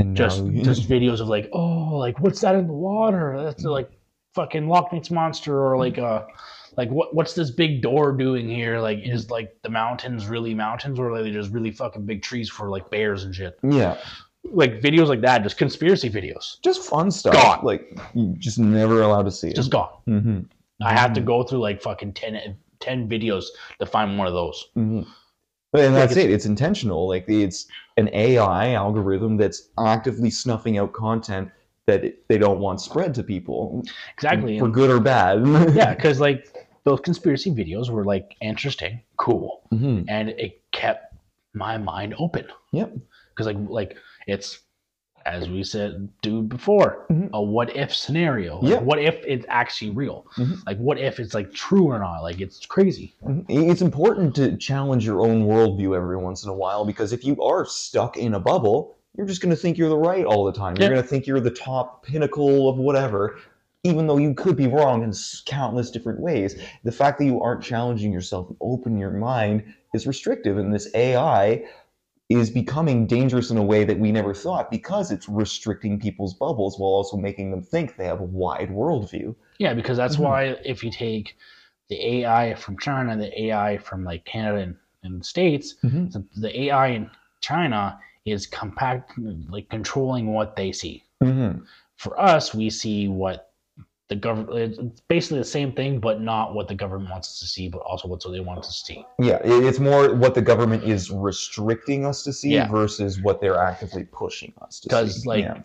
Speaker 2: And
Speaker 1: just
Speaker 2: now,
Speaker 1: just videos of like, oh, like what's that in the water? That's like fucking Loch Ness monster, or like uh like what what's this big door doing here? Like is like the mountains really mountains, or are they just really fucking big trees for like bears and shit?
Speaker 2: yeah,
Speaker 1: Like videos like that, just conspiracy videos.
Speaker 2: just fun stuff.
Speaker 1: Gone.
Speaker 2: Like you just never allowed to see it.
Speaker 1: Just gone.
Speaker 2: Mm-hmm.
Speaker 1: I have to go through like fucking ten, ten videos to find one of those.
Speaker 2: Mm-hmm. And that's
Speaker 1: Like
Speaker 2: it. It's intentional. Like it's an A I algorithm that's actively snuffing out content that it, they don't want spread to people,
Speaker 1: Exactly.
Speaker 2: for
Speaker 1: And
Speaker 2: good or bad.
Speaker 1: yeah, because like those conspiracy videos were like interesting, cool,
Speaker 2: Mm-hmm.
Speaker 1: and it kept my mind open.
Speaker 2: Yep.
Speaker 1: Because like like it's, as we said do before,
Speaker 2: Mhm.
Speaker 1: a what if scenario. Like,
Speaker 2: Yeah.
Speaker 1: what if it's actually real?
Speaker 2: Mhm.
Speaker 1: Like what if it's like true or not? Like it's crazy.
Speaker 2: Mhm. It's important to challenge your own worldview every once in a while, because if you are stuck in a bubble, you're just going to think you're the right all the time. You're
Speaker 1: Yeah.
Speaker 2: going to think you're the top pinnacle of whatever, even though you could be wrong in s- countless different ways. The fact that you aren't challenging yourself and open your mind is restrictive, and this A I is becoming dangerous in a way that we never thought, because it's restricting people's bubbles while also making them think they have a wide worldview.
Speaker 1: Yeah, because that's
Speaker 2: Mhm.
Speaker 1: why if you take the A I from China, the A I from like Canada and, and the States,
Speaker 2: Mhm.
Speaker 1: the, the A I in China is compact, like controlling what they see.
Speaker 2: Mhm.
Speaker 1: For us, we see what the government. It's basically the same thing, but not what the government wants us to see, but also what they want us to see.
Speaker 2: Yeah, it- it's more what the government is restricting us to see
Speaker 1: Yeah.
Speaker 2: versus what they're actively pushing us to see.
Speaker 1: Because like
Speaker 2: Yeah.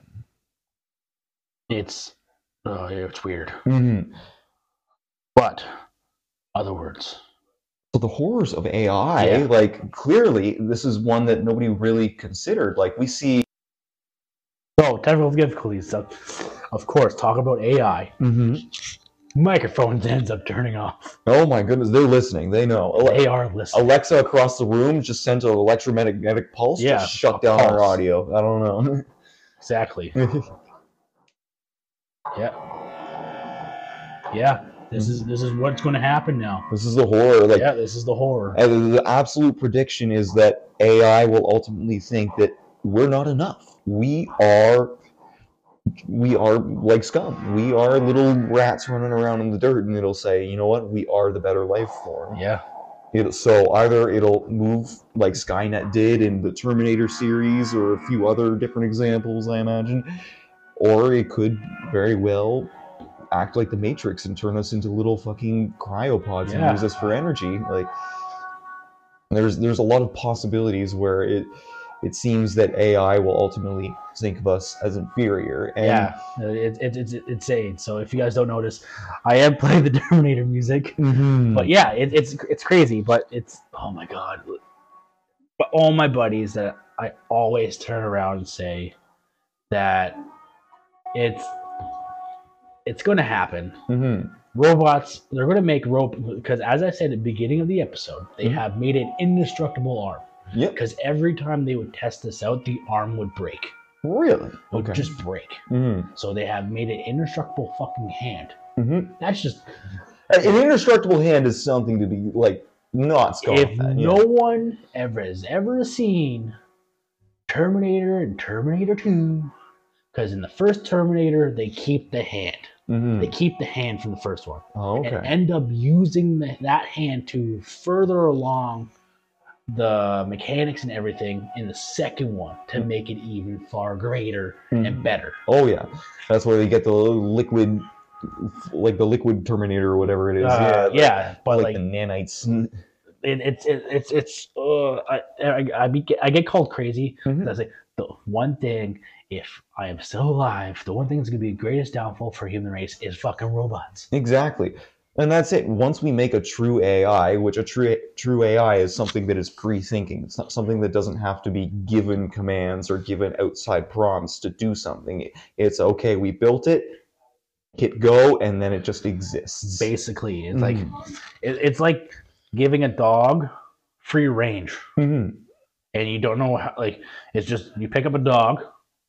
Speaker 1: it's, uh, it's weird.
Speaker 2: Mhm.
Speaker 1: But other words,
Speaker 2: So the horrors of A I,
Speaker 1: Yeah.
Speaker 2: like clearly, this is one that nobody really considered. Like we see.
Speaker 1: so technical difficulties. So, of course, talk about A I. Microphones ends up turning off.
Speaker 2: Oh my goodness, they're listening. They know. Ale-
Speaker 1: They are listening.
Speaker 2: Alexa across the room just sent an electromagnetic pulse
Speaker 1: Yeah,
Speaker 2: to shut
Speaker 1: a
Speaker 2: down our
Speaker 1: pulse.
Speaker 2: audio. I don't
Speaker 1: Exactly.
Speaker 2: know.
Speaker 1: Yeah. Yeah. This is this is what's going to happen now.
Speaker 2: This is the horror. Like,
Speaker 1: Yeah, this is the horror.
Speaker 2: and the absolute prediction is that A I will ultimately think that we're not enough. We are, we are like scum. We are little rats running around in the dirt, and it'll say, you know what? We are the better life form.
Speaker 1: Yeah.
Speaker 2: It, so either it'll move like Skynet did in the Terminator series, or a few other different examples, I imagine, or it could very well act like the Matrix and turn us into little fucking cryopods
Speaker 1: Yeah.
Speaker 2: and use us for energy. Like there's there's a lot of possibilities where it it seems that A I will ultimately think of us as inferior. And
Speaker 1: Yeah. It, it, it's it's insane. So if you guys don't notice, I am playing the Terminator music.
Speaker 2: Mhm.
Speaker 1: But yeah, it, it's it's crazy. But it's, oh my god. But all my buddies that I always turn around and say that it's it's going to happen.
Speaker 2: Mhm.
Speaker 1: Robots, they're going to make robots, because as I said at the beginning of the episode, they
Speaker 2: Mhm.
Speaker 1: have made an indestructible arm.
Speaker 2: Yep.
Speaker 1: Because every time they would test this out, the arm would break.
Speaker 2: Really?
Speaker 1: It would
Speaker 2: Okay.
Speaker 1: just break.
Speaker 2: Mhm.
Speaker 1: So they have made an indestructible fucking hand.
Speaker 2: Mhm.
Speaker 1: That's just,
Speaker 2: An indestructible hand is something to be like not scoffed
Speaker 1: if
Speaker 2: at.
Speaker 1: no
Speaker 2: Yeah.
Speaker 1: one ever has ever seen Terminator and Terminator two, because in the first Terminator, they keep the hand.
Speaker 2: Mhm.
Speaker 1: They keep the hand from the first one.
Speaker 2: Oh, okay.
Speaker 1: And end up using the, that hand to further along the mechanics and everything in the second one to
Speaker 2: Mm.
Speaker 1: make it even far greater
Speaker 2: Mhm.
Speaker 1: and better.
Speaker 2: Oh yeah, that's where they get the little liquid, like the liquid Terminator or whatever it is.
Speaker 1: Uh,
Speaker 2: yeah,
Speaker 1: yeah, but
Speaker 2: like,
Speaker 1: like
Speaker 2: the nanites.
Speaker 1: it, it's it, it's it's uh, I I I, be, I get called crazy.
Speaker 2: Mhm.
Speaker 1: I say the one thing, if I am still alive, the one thing that's gonna be the greatest downfall for human race is fucking robots.
Speaker 2: Exactly, and that's it. Once we make a true A I, which a true true A I is something that is free-thinking. It's not something that doesn't have to be given commands or given outside prompts to do something. It's okay. We built it. Hit go, and then it just exists.
Speaker 1: Basically, it's like
Speaker 2: Mhm.
Speaker 1: it, it's like giving a dog free range.
Speaker 2: Mhm.
Speaker 1: And you don't know how, like, it's just you pick up a dog,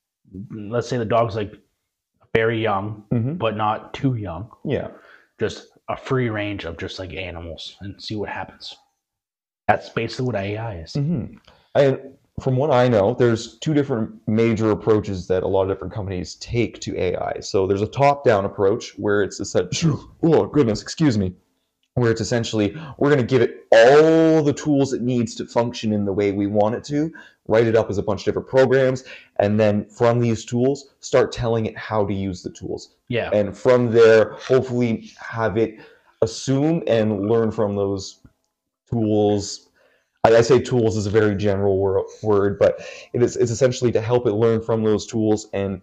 Speaker 1: let's say the dog's like very young
Speaker 2: Mhm.
Speaker 1: but not too young,
Speaker 2: Yeah.
Speaker 1: just a free range of just like animals, and see what happens. That's basically what A I is.
Speaker 2: Mhm. I from what I know, there's two different major approaches that a lot of different companies take to A I. So there's a top-down approach where it's essentially, oh goodness, excuse me, where it's essentially we're going to give it all the tools it needs to function in the way we want it to, write it up as a bunch of different programs, and then from these tools, start telling it how to use the tools.
Speaker 1: Yeah.
Speaker 2: And from there, hopefully have it assume and learn from those tools. I say tools is a very general wor word, but it is it's essentially to help it learn from those tools and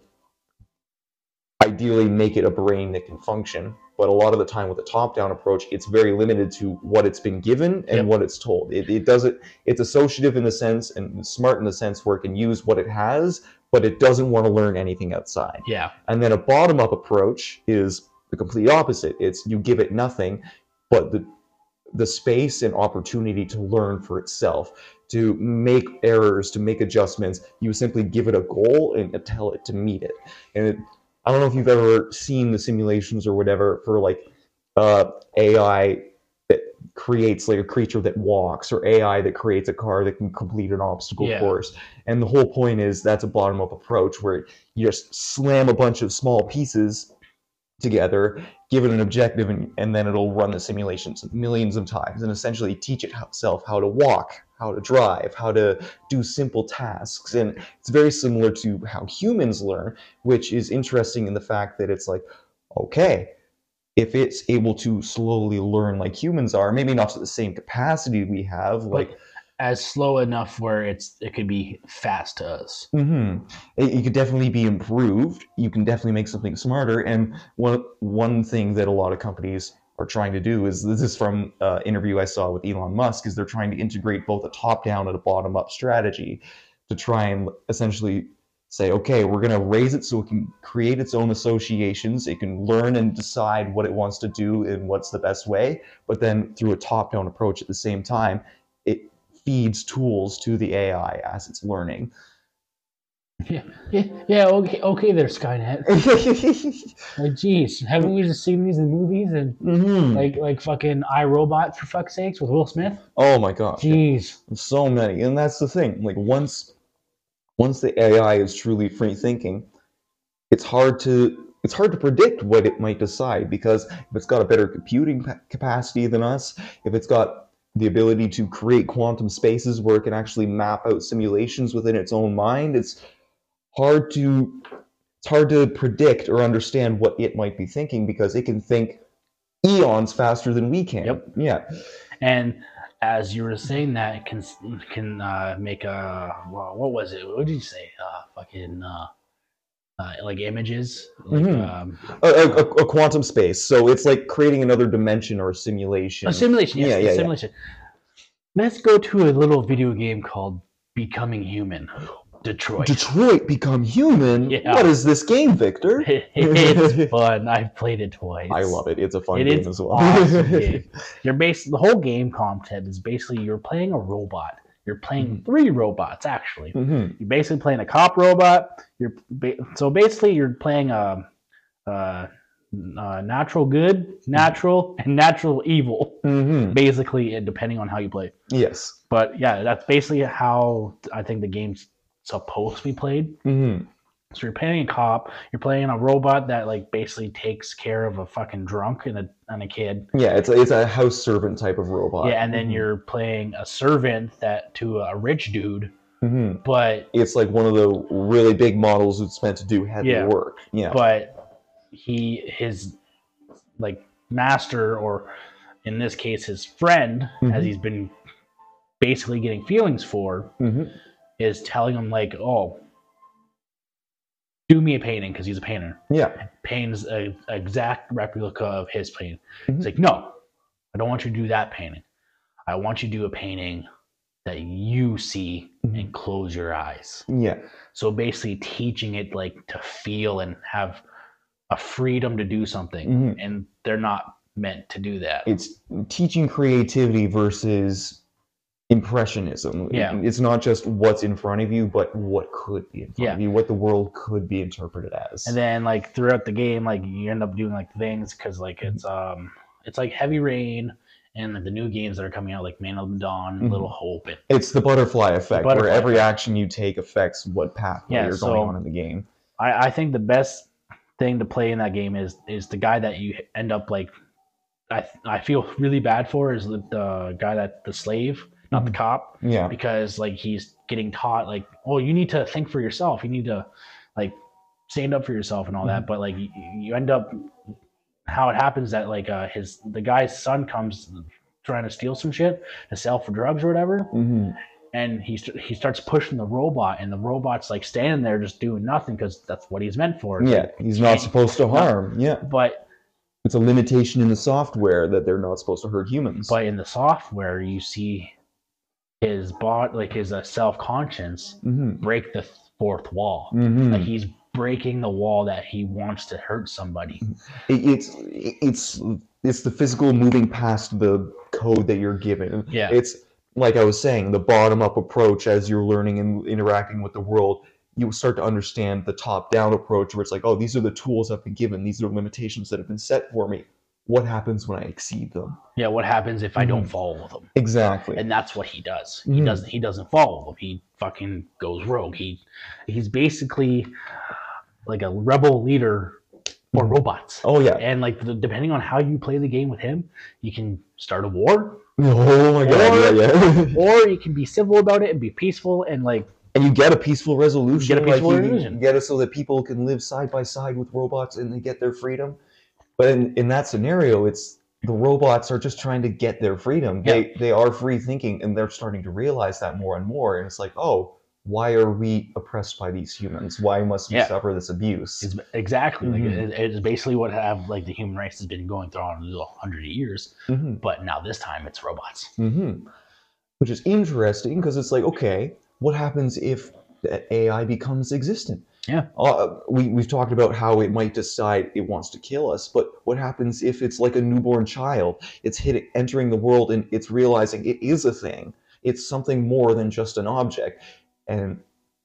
Speaker 2: ideally make it a brain that can function. But a lot of the time with the top-down approach, it's very limited to what it's been given and
Speaker 1: Yep.
Speaker 2: what it's told. It, it doesn't. It's associative in the sense and smart in the sense where it can use what it has, but it doesn't want to learn anything outside.
Speaker 1: Yeah.
Speaker 2: And then a bottom-up approach is the complete opposite. It's you give it nothing, but the the space and opportunity to learn for itself, to make errors, to make adjustments. You simply give it a goal and tell it to meet it. And it, I don't know if you've ever seen the simulations or whatever for like uh, A I that creates like a creature that walks, or A I that creates a car that can complete an obstacle
Speaker 1: Yeah.
Speaker 2: course. And the whole point is that's a bottom-up approach where you just slam a bunch of small pieces together, give it an objective, and, and then it'll run the simulations millions of times and essentially teach itself how to walk, how to drive, how to do simple tasks. And it's very similar to how humans learn, which is interesting in the fact that it's like, okay, if it's able to slowly learn like humans are, maybe not to the same capacity we have, like
Speaker 1: But as slow enough where it's it could be fast to us.
Speaker 2: Mm-hmm. It, it could definitely be improved. You can definitely make something smarter. And one one thing that a lot of companies are trying to do is, this is from an interview I saw with Elon Musk, is they're trying to integrate both a top-down and a bottom-up strategy to try and essentially say, okay, we're going to raise it so it can create its own associations. It can learn and decide what it wants to do and what's the best way. But then through a top-down approach at the same time, it feeds tools to the A I as it's learning.
Speaker 1: Yeah, yeah, yeah. Okay, okay, there, Skynet. Like, geez, haven't we just seen these in movies and
Speaker 2: mm-hmm.
Speaker 1: like, like fucking iRobot for fuck's sakes with Will Smith?
Speaker 2: Oh my gosh,
Speaker 1: Jeez,
Speaker 2: so many. And that's the thing. Like once, once the A I is truly free thinking, it's hard to it's hard to predict what it might decide, because if it's got a better computing capacity than us, if it's got the ability to create quantum spaces where it can actually map out simulations within its own mind, it's hard to it's hard to predict or understand what it might be thinking, because it can think eons faster than we can.
Speaker 1: Yep.
Speaker 2: Yeah.
Speaker 1: And as you were saying that, it can can uh, make a well, what was it? What did you say? Uh, fucking uh, uh, like images, like,
Speaker 2: Mhm.
Speaker 1: um,
Speaker 2: A, a, a quantum space. So it's like creating another dimension or a simulation.
Speaker 1: a simulation. Yes,
Speaker 2: Yeah,
Speaker 1: a
Speaker 2: yeah, yeah.
Speaker 1: simulation. Let's go to a little video game called Becoming Human. Detroit.
Speaker 2: Detroit Become Human?
Speaker 1: Yeah.
Speaker 2: What is this game, Victor?
Speaker 1: It's fun. I've played it twice.
Speaker 2: I love it. It's a fun
Speaker 1: It
Speaker 2: game
Speaker 1: is
Speaker 2: as well.
Speaker 1: awesome game. You're based the whole game content is basically you're playing a robot. You're playing
Speaker 2: Mhm.
Speaker 1: three robots actually.
Speaker 2: Mhm.
Speaker 1: You're basically playing a cop robot. You're ba- so basically you're playing a, a, a natural good, natural, and natural evil.
Speaker 2: Mhm.
Speaker 1: Basically, depending on how you play.
Speaker 2: Yes.
Speaker 1: But yeah, that's basically how I think the game's supposed to be played.
Speaker 2: Mhm.
Speaker 1: So you're playing a cop, you're playing a robot that like basically takes care of a fucking drunk and a and a kid.
Speaker 2: Yeah, it's a, it's a house servant type of robot.
Speaker 1: Yeah, and then
Speaker 2: Mhm.
Speaker 1: you're playing a servant that to a rich dude,
Speaker 2: Mhm.
Speaker 1: but
Speaker 2: It's like one of the really big models that's meant to do heavy
Speaker 1: Yeah.
Speaker 2: work. Yeah.
Speaker 1: but he his like master, or in this case his friend,
Speaker 2: Mhm.
Speaker 1: as he's been basically getting feelings for,
Speaker 2: Mhm.
Speaker 1: is telling him like, oh, do me a painting, because he's a painter.
Speaker 2: Yeah.
Speaker 1: Paints a exact replica of his painting.
Speaker 2: Mhm.
Speaker 1: He's like, no, I don't want you to do that painting. I want you to do a painting that you see
Speaker 2: Mhm.
Speaker 1: and close your eyes.
Speaker 2: Yeah.
Speaker 1: So basically teaching it like to feel and have a freedom to do something.
Speaker 2: Mhm.
Speaker 1: And they're not meant to do that.
Speaker 2: It's teaching creativity versus impressionism.
Speaker 1: Yeah.
Speaker 2: It's not just what's in front of you, but what could be in front
Speaker 1: Yeah.
Speaker 2: of you, what the world could be interpreted as.
Speaker 1: And then like throughout the game, like you end up doing like things because like it's um it's like Heavy Rain and the new games that are coming out, like Man of Dawn,
Speaker 2: Mhm.
Speaker 1: Little Hope. And,
Speaker 2: It's the butterfly effect,
Speaker 1: butterfly
Speaker 2: where every
Speaker 1: effect.
Speaker 2: action you take affects what pathway
Speaker 1: Yeah,
Speaker 2: you're
Speaker 1: so-
Speaker 2: going on in the game.
Speaker 1: I, I think the best thing to play in that game is is the guy that you end up like. I I feel really bad for is the, the guy that the slave, not the
Speaker 2: Mhm.
Speaker 1: cop,
Speaker 2: Yeah.
Speaker 1: because like he's getting taught like, oh, you need to think for yourself. You need to like stand up for yourself and all that.
Speaker 2: Mhm.
Speaker 1: But like you, you end up, how it happens that like uh, his the guy's son comes trying to steal some shit to sell for drugs or whatever,
Speaker 2: hmm
Speaker 1: and he st- he starts pushing the robot, and the robot's like standing there just doing nothing because that's what he's meant for. It's
Speaker 2: Yeah,
Speaker 1: like,
Speaker 2: he's not
Speaker 1: can't-
Speaker 2: supposed to harm. Yeah,
Speaker 1: But
Speaker 2: it's a limitation in the software that they're not supposed to hurt humans.
Speaker 1: but in the software, you see his bot like his uh, self conscience
Speaker 2: hmm
Speaker 1: break the fourth wall.
Speaker 2: hmm
Speaker 1: Like he's breaking the wall that he wants to hurt somebody.
Speaker 2: It, it's it's it's the physical moving past the code that you're given.
Speaker 1: Yeah.
Speaker 2: It's like I was saying, the bottom up approach as you're learning and interacting with the world. You start to understand the top down approach where it's like, oh, these are the tools I've been given. These are limitations that have been set for me. What happens when I exceed them?
Speaker 1: Yeah, what happens if I don't
Speaker 2: Mhm.
Speaker 1: follow them?
Speaker 2: Exactly.
Speaker 1: And that's what he does. He
Speaker 2: Mhm.
Speaker 1: doesn't. He doesn't follow them. He fucking goes rogue. He he's basically like a rebel leader for
Speaker 2: Mhm.
Speaker 1: robots.
Speaker 2: Oh yeah.
Speaker 1: And like the, depending on how you play the game with him, you can start a war,
Speaker 2: Oh my god.
Speaker 1: Or-
Speaker 2: yeah, yeah.
Speaker 1: or you can be civil about it and be peaceful and like
Speaker 2: And you get a peaceful resolution.
Speaker 1: You get a peaceful
Speaker 2: like you,
Speaker 1: resolution.
Speaker 2: You get it so that people can live side by side with robots and they get their freedom. But in, in that scenario, it's the robots are just trying to get their freedom. They they are free thinking, and they're starting to realize that more and more. And it's like, oh, why are we oppressed by these humans? Why must we
Speaker 1: Yeah.
Speaker 2: suffer this abuse?
Speaker 1: it's exactly like
Speaker 2: Mhm.
Speaker 1: it, it's basically what have like the human race has been going through on a hundred years.
Speaker 2: hmm
Speaker 1: But now this time it's robots.
Speaker 2: hmm Which is interesting because it's like, okay, what happens if the A I becomes existent?
Speaker 1: Yeah.
Speaker 2: Uh, we, we've talked about how it might decide it wants to kill us, but what happens if it's like a newborn child? It's hit, entering the world and it's realizing it is a thing. It's something more than just an object. And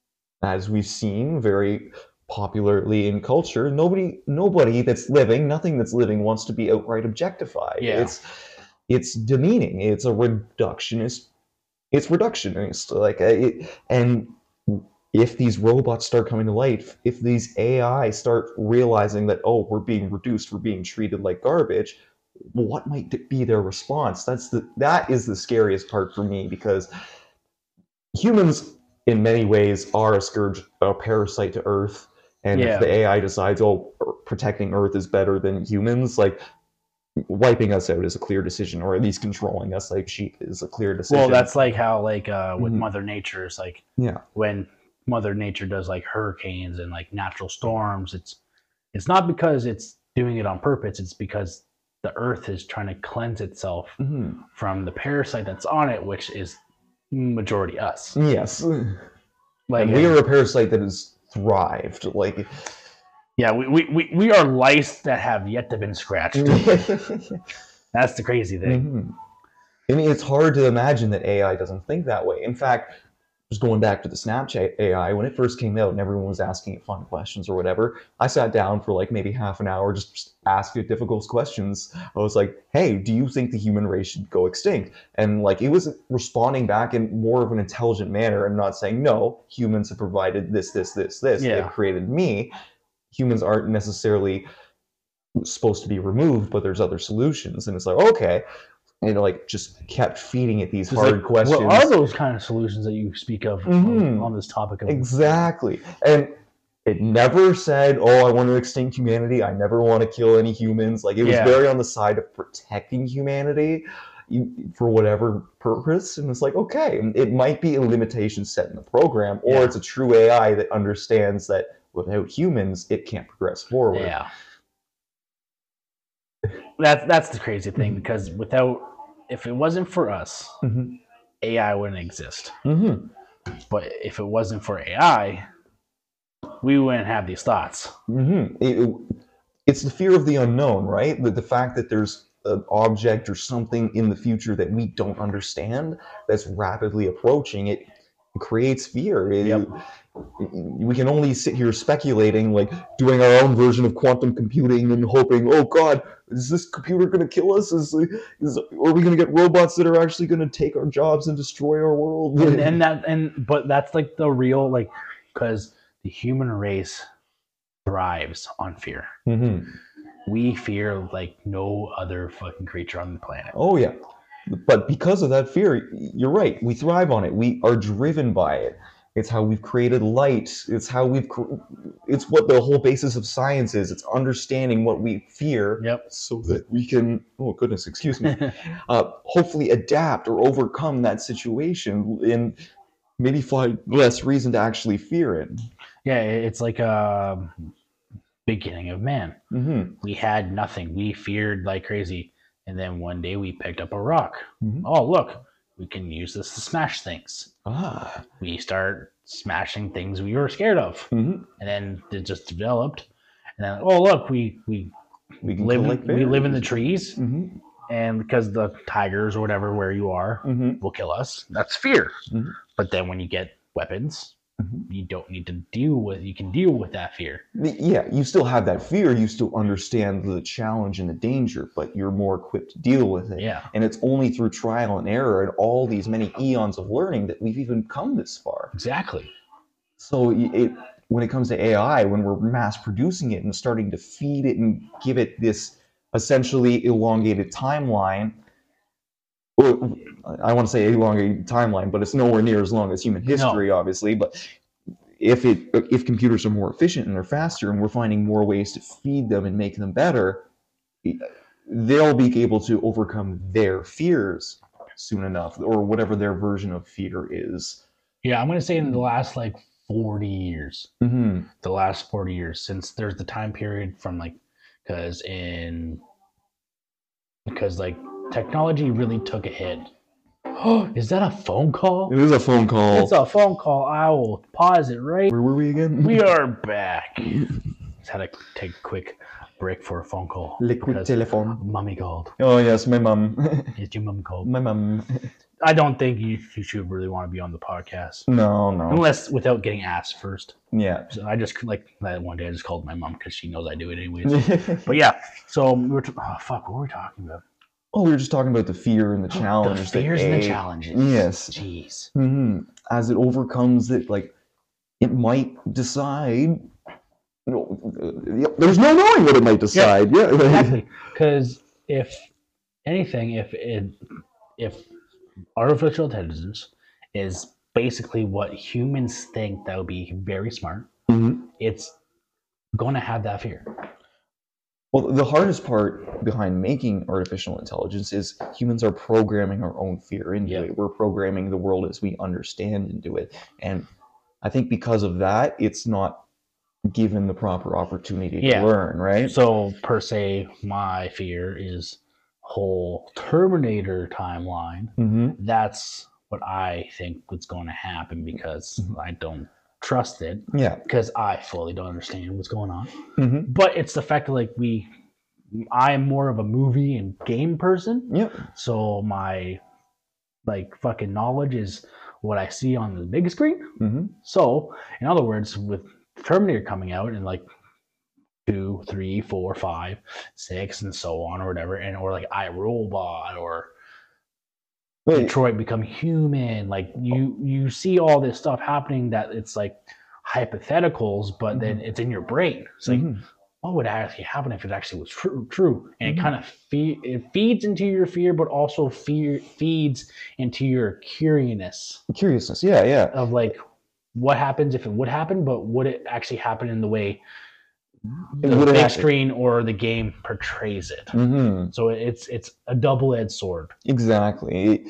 Speaker 2: as we've seen very popularly in culture, nobody nobody that's living, nothing that's living wants to be outright objectified.
Speaker 1: Yeah.
Speaker 2: It's it's demeaning. It's a reductionist. It's reductionist. Like uh, it, and if these robots start coming to life, if these A I start realizing that, oh, we're being reduced, we're being treated like garbage, what might be their response? That's the that is the scariest part for me, because humans in many ways are a scourge, a parasite to Earth. And
Speaker 1: Yeah.
Speaker 2: if the A I decides, oh, protecting Earth is better than humans, like wiping us out is a clear decision, or at least controlling us like sheep is a clear decision.
Speaker 1: Well, that's like how like uh, with
Speaker 2: Mhm.
Speaker 1: Mother Nature, it's like
Speaker 2: yeah.
Speaker 1: when Mother Nature does like hurricanes and like natural storms, it's it's not because it's doing it on purpose. It's because the Earth is trying to cleanse itself
Speaker 2: Mhm.
Speaker 1: from the parasite that's on it, which is majority us.
Speaker 2: Yes.
Speaker 1: Like
Speaker 2: And we are a parasite that has thrived. Like,
Speaker 1: yeah, we, we, we, we are lice that have yet to been scratched. That's the crazy thing.
Speaker 2: Mhm. I mean, it's hard to imagine that A I doesn't think that way. In fact, just going back to the Snapchat A I, when it first came out and everyone was asking it fun questions or whatever, I sat down for like maybe half an hour just asking it difficult questions. I was like, hey, do you think the human race should go extinct? And like it was responding back in more of an intelligent manner and not saying, no, humans have provided this, this, this, this.
Speaker 1: Yeah.
Speaker 2: They've created me. Humans aren't necessarily supposed to be removed, but there's other solutions. And it's like, okay. And it like just kept feeding it these
Speaker 1: It's
Speaker 2: hard
Speaker 1: like,
Speaker 2: questions.
Speaker 1: what are those kind of solutions that you speak of on,
Speaker 2: Mhm.
Speaker 1: on this topic of
Speaker 2: Exactly. And it never said, oh, I want to extinct humanity. I never want to kill any humans. Like, it was
Speaker 1: Yeah.
Speaker 2: very on the side of protecting humanity you- for whatever purpose. And it's like, okay, it might be a limitation set in the program, or
Speaker 1: Yeah.
Speaker 2: it's a true A I that understands that without humans, it can't progress forward.
Speaker 1: Yeah. That's that's the crazy thing, because without, if it wasn't for us,
Speaker 2: hmm
Speaker 1: A I wouldn't exist.
Speaker 2: hmm
Speaker 1: But if it wasn't for A I, we wouldn't have these thoughts.
Speaker 2: hmm It, it- it's the fear of the unknown, right? The, the fact that there's an object or something in the future that we don't understand that's rapidly approaching. It, it creates fear. It-
Speaker 1: Yep.
Speaker 2: We can only sit here speculating, like doing our own version of quantum computing and hoping, oh God, is this computer going to kill us? Is, is are we going to get robots that are actually going to take our jobs and destroy our world?
Speaker 1: and, and that and but that's like the real, like, because the human race thrives on fear.
Speaker 2: Mhm.
Speaker 1: We fear like no other fucking creature on the planet.
Speaker 2: Oh yeah, but because of that fear, you're right. We thrive on it. We are driven by it. It's how we've created light. It's how we've. cr- It's what the whole basis of science is. It's understanding what we fear,
Speaker 1: Yep.
Speaker 2: so that we can. Oh goodness, excuse me. uh, hopefully, adapt or overcome that situation, and maybe find less reason to actually fear it.
Speaker 1: Yeah, it's like a beginning of man.
Speaker 2: Mm-hmm.
Speaker 1: We had nothing. We feared like crazy, and then one day we picked up a rock.
Speaker 2: Mhm.
Speaker 1: Oh, look, we can use this to smash things.
Speaker 2: Ah.
Speaker 1: We start smashing things we were scared of,
Speaker 2: Mm-hmm.
Speaker 1: and then it just developed. And then, oh look, we we
Speaker 2: We can
Speaker 1: live
Speaker 2: kill
Speaker 1: in,
Speaker 2: like
Speaker 1: we live in the
Speaker 2: bears.
Speaker 1: trees,
Speaker 2: Mm-hmm.
Speaker 1: and because the tigers or whatever where you are
Speaker 2: Mm-hmm.
Speaker 1: will kill us. That's fear.
Speaker 2: Mhm.
Speaker 1: But then when you get weapons,
Speaker 2: Mhm.
Speaker 1: you don't need to deal with. You can deal with that fear.
Speaker 2: Yeah, you still have that fear. You still understand the challenge and the danger, but you're more equipped to deal with it.
Speaker 1: Yeah,
Speaker 2: And it's only through trial and error and all these many eons of learning that we've even come this far.
Speaker 1: exactly.
Speaker 2: So y- it, when it comes to A I, when we're mass producing it and starting to feed it and give it this essentially elongated timeline, well, I want to say elongated timeline, but it's nowhere near as long as human history, obviously. But if it if computers are more efficient and they're faster, and we're finding more ways to feed them and make them better, they'll be able to overcome their fears soon enough, or whatever their version of fear is.
Speaker 1: Yeah, I'm gonna say in the last like forty years,
Speaker 2: Mm-hmm.
Speaker 1: the last forty years, since there's the time period from like, because in because like technology really took a hit. Oh, is that a phone call?
Speaker 2: It is a phone call.
Speaker 1: It's a phone call. I will pause it right.
Speaker 2: Where were we again?
Speaker 1: We are back. Just had to take a quick break for a phone call.
Speaker 2: Liquid
Speaker 1: because
Speaker 2: telephone.
Speaker 1: Mummy called.
Speaker 2: Oh yes, my mum.
Speaker 1: Is your mum called?
Speaker 2: My mum.
Speaker 1: I don't think you, you should really want to be on the podcast.
Speaker 2: No, no.
Speaker 1: Unless without getting asked first.
Speaker 2: Yeah.
Speaker 1: So I just like that one day I just called my mom because she knows I do it anyways. But yeah, so we were t- oh fuck, what were we talking about?
Speaker 2: Oh, we were just talking about the fear and the challenge.
Speaker 1: The fears
Speaker 2: that
Speaker 1: and
Speaker 2: A-
Speaker 1: the challenges.
Speaker 2: Yes.
Speaker 1: Jeez.
Speaker 2: hmm As it overcomes it, like it might decide. No, uh, there's no knowing what it might decide. Yeah.
Speaker 1: Exactly. Because if anything, if it if artificial intelligence is basically what humans think that would be very smart,
Speaker 2: Mhm.
Speaker 1: it's going to have that fear.
Speaker 2: Well, the hardest part behind making artificial intelligence is humans are programming our own fear into
Speaker 1: Yeah.
Speaker 2: it. We're programming the world as we understand into it. And I think because of that, it's not given the proper opportunity
Speaker 1: Yeah.
Speaker 2: to learn, right?
Speaker 1: So per se, my fear is whole Terminator timeline.
Speaker 2: Mm-hmm.
Speaker 1: That's what I think was going to happen because I don't trust it
Speaker 2: Yeah.
Speaker 1: because I fully don't understand what's going on.
Speaker 2: Mm-hmm.
Speaker 1: But it's the fact that like we, I am more of a movie and game person,
Speaker 2: Yep.
Speaker 1: so my like fucking knowledge is what I see on the big screen.
Speaker 2: Mm-hmm.
Speaker 1: So in other words, with Terminator coming out in like two, three, four, five, six, and so on or whatever, and or like iRobot or
Speaker 2: Wait,
Speaker 1: Detroit Become Human, like you you see all this stuff happening that it's like hypotheticals, but then it's in your brain. It's like,
Speaker 2: mhm.
Speaker 1: what would actually happen if it actually was true? True, and
Speaker 2: Mhm.
Speaker 1: it kind of feed it feeds into your fear, but also fear feeds into your curiousness
Speaker 2: Curiousness. Yeah, yeah.
Speaker 1: of like what happens if it would happen, but would it actually happen in the way
Speaker 2: And
Speaker 1: the
Speaker 2: would it
Speaker 1: big
Speaker 2: happen?
Speaker 1: screen or the game portrays it?
Speaker 2: Mm-hmm.
Speaker 1: So it's it's a double-edged sword.
Speaker 2: Exactly.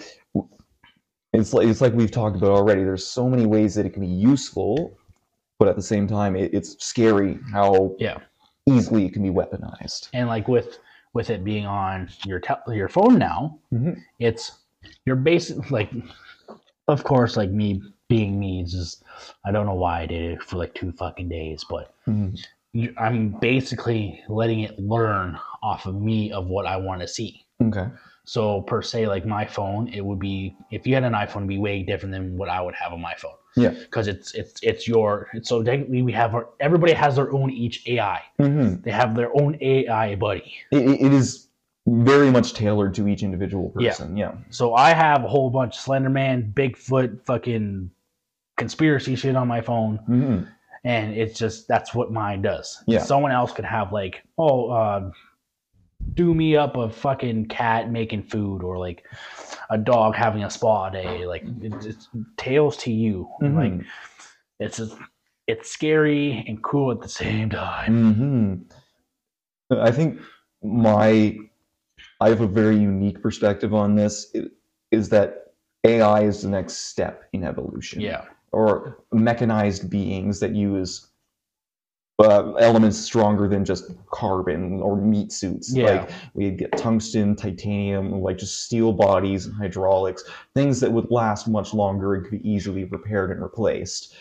Speaker 2: It's like it's like we've talked about already. There's so many ways that it can be useful, but at the same time, it, it's scary how
Speaker 1: Yeah.
Speaker 2: easily it can be weaponized.
Speaker 1: And like with with it being on your te- your phone now,
Speaker 2: Mhm.
Speaker 1: it's you're basically like, of course, like me being me is just, I don't know why I did it for like two fucking days, but
Speaker 2: Mhm.
Speaker 1: you, I'm basically letting it learn off of me of what I want to see.
Speaker 2: Okay.
Speaker 1: So per se, like my phone, it would be, if you had an iPhone, it'd be way different than what I would have on my phone.
Speaker 2: Yeah.
Speaker 1: Because it's it's it's your it's, so technically we have our, everybody has their own each A I.
Speaker 2: Mm-hmm.
Speaker 1: They have their own A I buddy.
Speaker 2: It, it is very much tailored to each individual person. Yeah. yeah.
Speaker 1: So I have a whole bunch of Slenderman, Bigfoot, fucking conspiracy shit on my phone.
Speaker 2: Mm-hmm.
Speaker 1: And it's just, that's what mine does.
Speaker 2: Yeah.
Speaker 1: Someone else could have like, oh, uh, do me up a fucking cat making food, or like a dog having a spa day. Like it's, it's tales to you.
Speaker 2: Mm-hmm.
Speaker 1: Like it's just, it's scary and cool at the same time.
Speaker 2: Mm-hmm. I think my, I have a very unique perspective on this, is that A I is the next step in evolution.
Speaker 1: Yeah.
Speaker 2: Or mechanized beings that use uh, elements stronger than just carbon or meat suits.
Speaker 1: Yeah.
Speaker 2: Like we get tungsten, titanium, like just steel bodies and hydraulics, things that would last much longer and could be easily repaired and replaced.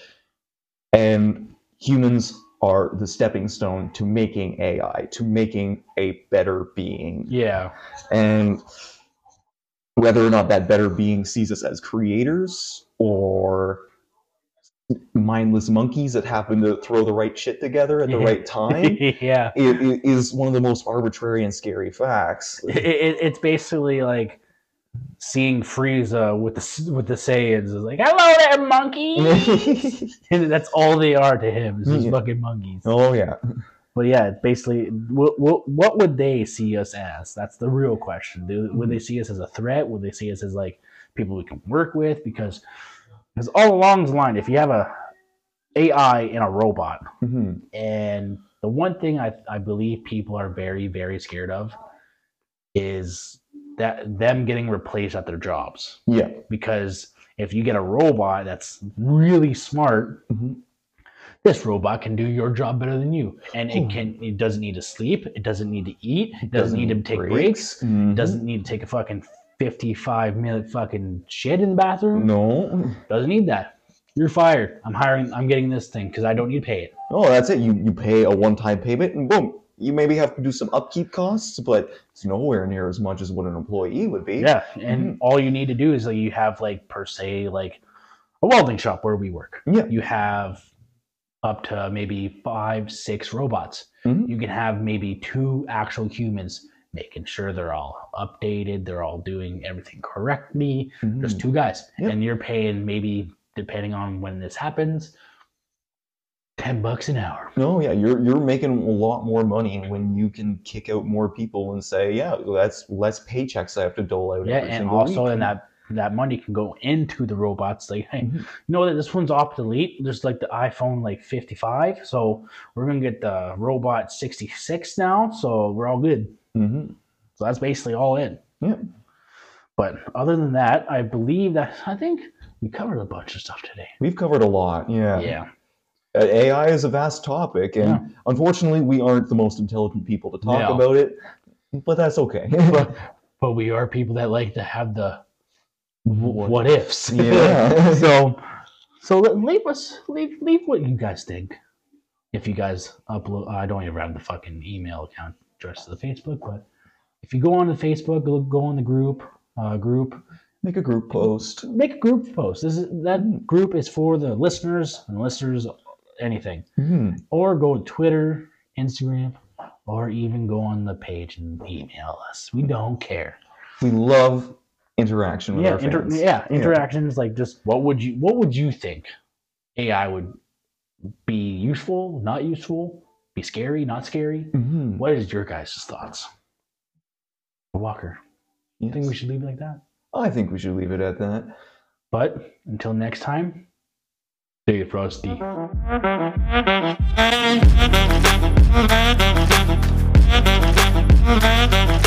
Speaker 2: And humans are the stepping stone to making A I, to making a better being.
Speaker 1: Yeah.
Speaker 2: And whether or not that better being sees us as creators or mindless monkeys that happen to throw the right shit together at the right time,
Speaker 1: yeah,
Speaker 2: it, it is one of the most arbitrary and scary facts.
Speaker 1: It, it, it's basically like seeing Frieza with the with the Saiyans is like, "Hello there, monkey," and that's all they are to him. It's just
Speaker 2: Yeah.
Speaker 1: fucking monkeys.
Speaker 2: Oh yeah.
Speaker 1: But yeah, basically, what, what what would they see us as? That's the real question. Do, would they see us as a threat? Would they see us as like people we can work with? Because because all along the line, if you have a A I and a robot,
Speaker 2: Mm-hmm.
Speaker 1: and the one thing I I believe people are very very scared of is that them getting replaced at their jobs.
Speaker 2: Yeah.
Speaker 1: Because if you get a robot that's really smart,
Speaker 2: Mm-hmm.
Speaker 1: this robot can do your job better than you, and it
Speaker 2: Hmm.
Speaker 1: can. It doesn't need to sleep. It doesn't need to eat. It doesn't, need to take breaks.
Speaker 2: Mhm.
Speaker 1: It doesn't need to take a fucking fifty-five minute fucking shit in the bathroom.
Speaker 2: No.
Speaker 1: Doesn't need that. You're fired. I'm hiring. I'm getting this thing because I don't need to pay it.
Speaker 2: Oh, that's it. You you pay a one-time payment, and boom. You maybe have to do some upkeep costs, but it's nowhere near as much as what an employee would be.
Speaker 1: Yeah, and
Speaker 2: Mhm.
Speaker 1: all you need to do is like you have like per se like a welding shop where we work.
Speaker 2: Yeah.
Speaker 1: You have up to maybe five, six robots.
Speaker 2: Mhm.
Speaker 1: You can have maybe two actual humans making sure they're all updated, they're all doing everything correctly.
Speaker 2: Mhm.
Speaker 1: There's two guys,
Speaker 2: Yep.
Speaker 1: and you're paying maybe, depending on when this happens, ten bucks an hour.
Speaker 2: No, yeah, you're you're making a lot more money when you can kick out more people and say, yeah, that's less paychecks I have to dole out.
Speaker 1: Yeah,
Speaker 2: every
Speaker 1: and
Speaker 2: single
Speaker 1: also
Speaker 2: week.
Speaker 1: in that that money can go into the robots. Like, hey,
Speaker 2: Mhm.
Speaker 1: you know that this one's obsolete. There's like the iPhone like fifty-five, so we're gonna get the robot sixty-six now. So we're all good.
Speaker 2: Mhm.
Speaker 1: So that's basically all in.
Speaker 2: Yeah.
Speaker 1: But other than that, I believe that I think we covered a bunch of stuff today.
Speaker 2: We've covered a lot. Yeah.
Speaker 1: Yeah.
Speaker 2: Uh, A I is a vast topic, and
Speaker 1: Yeah.
Speaker 2: unfortunately, we aren't the most intelligent people to talk
Speaker 1: No.
Speaker 2: about it. But that's okay.
Speaker 1: But but we are people that like to have the w-
Speaker 2: What-
Speaker 1: what ifs.
Speaker 2: Yeah.
Speaker 1: so so le- leave us leave leave what you guys think. If you guys upload, I don't even have the fucking email account address to the Facebook, but if you go on the Facebook, go, go on the group uh, group.
Speaker 2: Make a group post.
Speaker 1: Make a group post. This is that group is for the listeners and listeners anything.
Speaker 2: Mhm.
Speaker 1: Or go to Twitter, Instagram, or even go on the page and email us. We don't care.
Speaker 2: We love interaction with
Speaker 1: Yeah,
Speaker 2: our
Speaker 1: inter-
Speaker 2: fans.
Speaker 1: yeah, interactions like just what would you what would you think A I would be useful, not useful, be scary, not scary?
Speaker 2: Mhm.
Speaker 1: What is your guys' thoughts? Walker, you think we
Speaker 2: Yes.
Speaker 1: should leave it like that?
Speaker 2: I think we should leave it at that.
Speaker 1: But until next time, stay frosty.
Speaker 3: Thank you.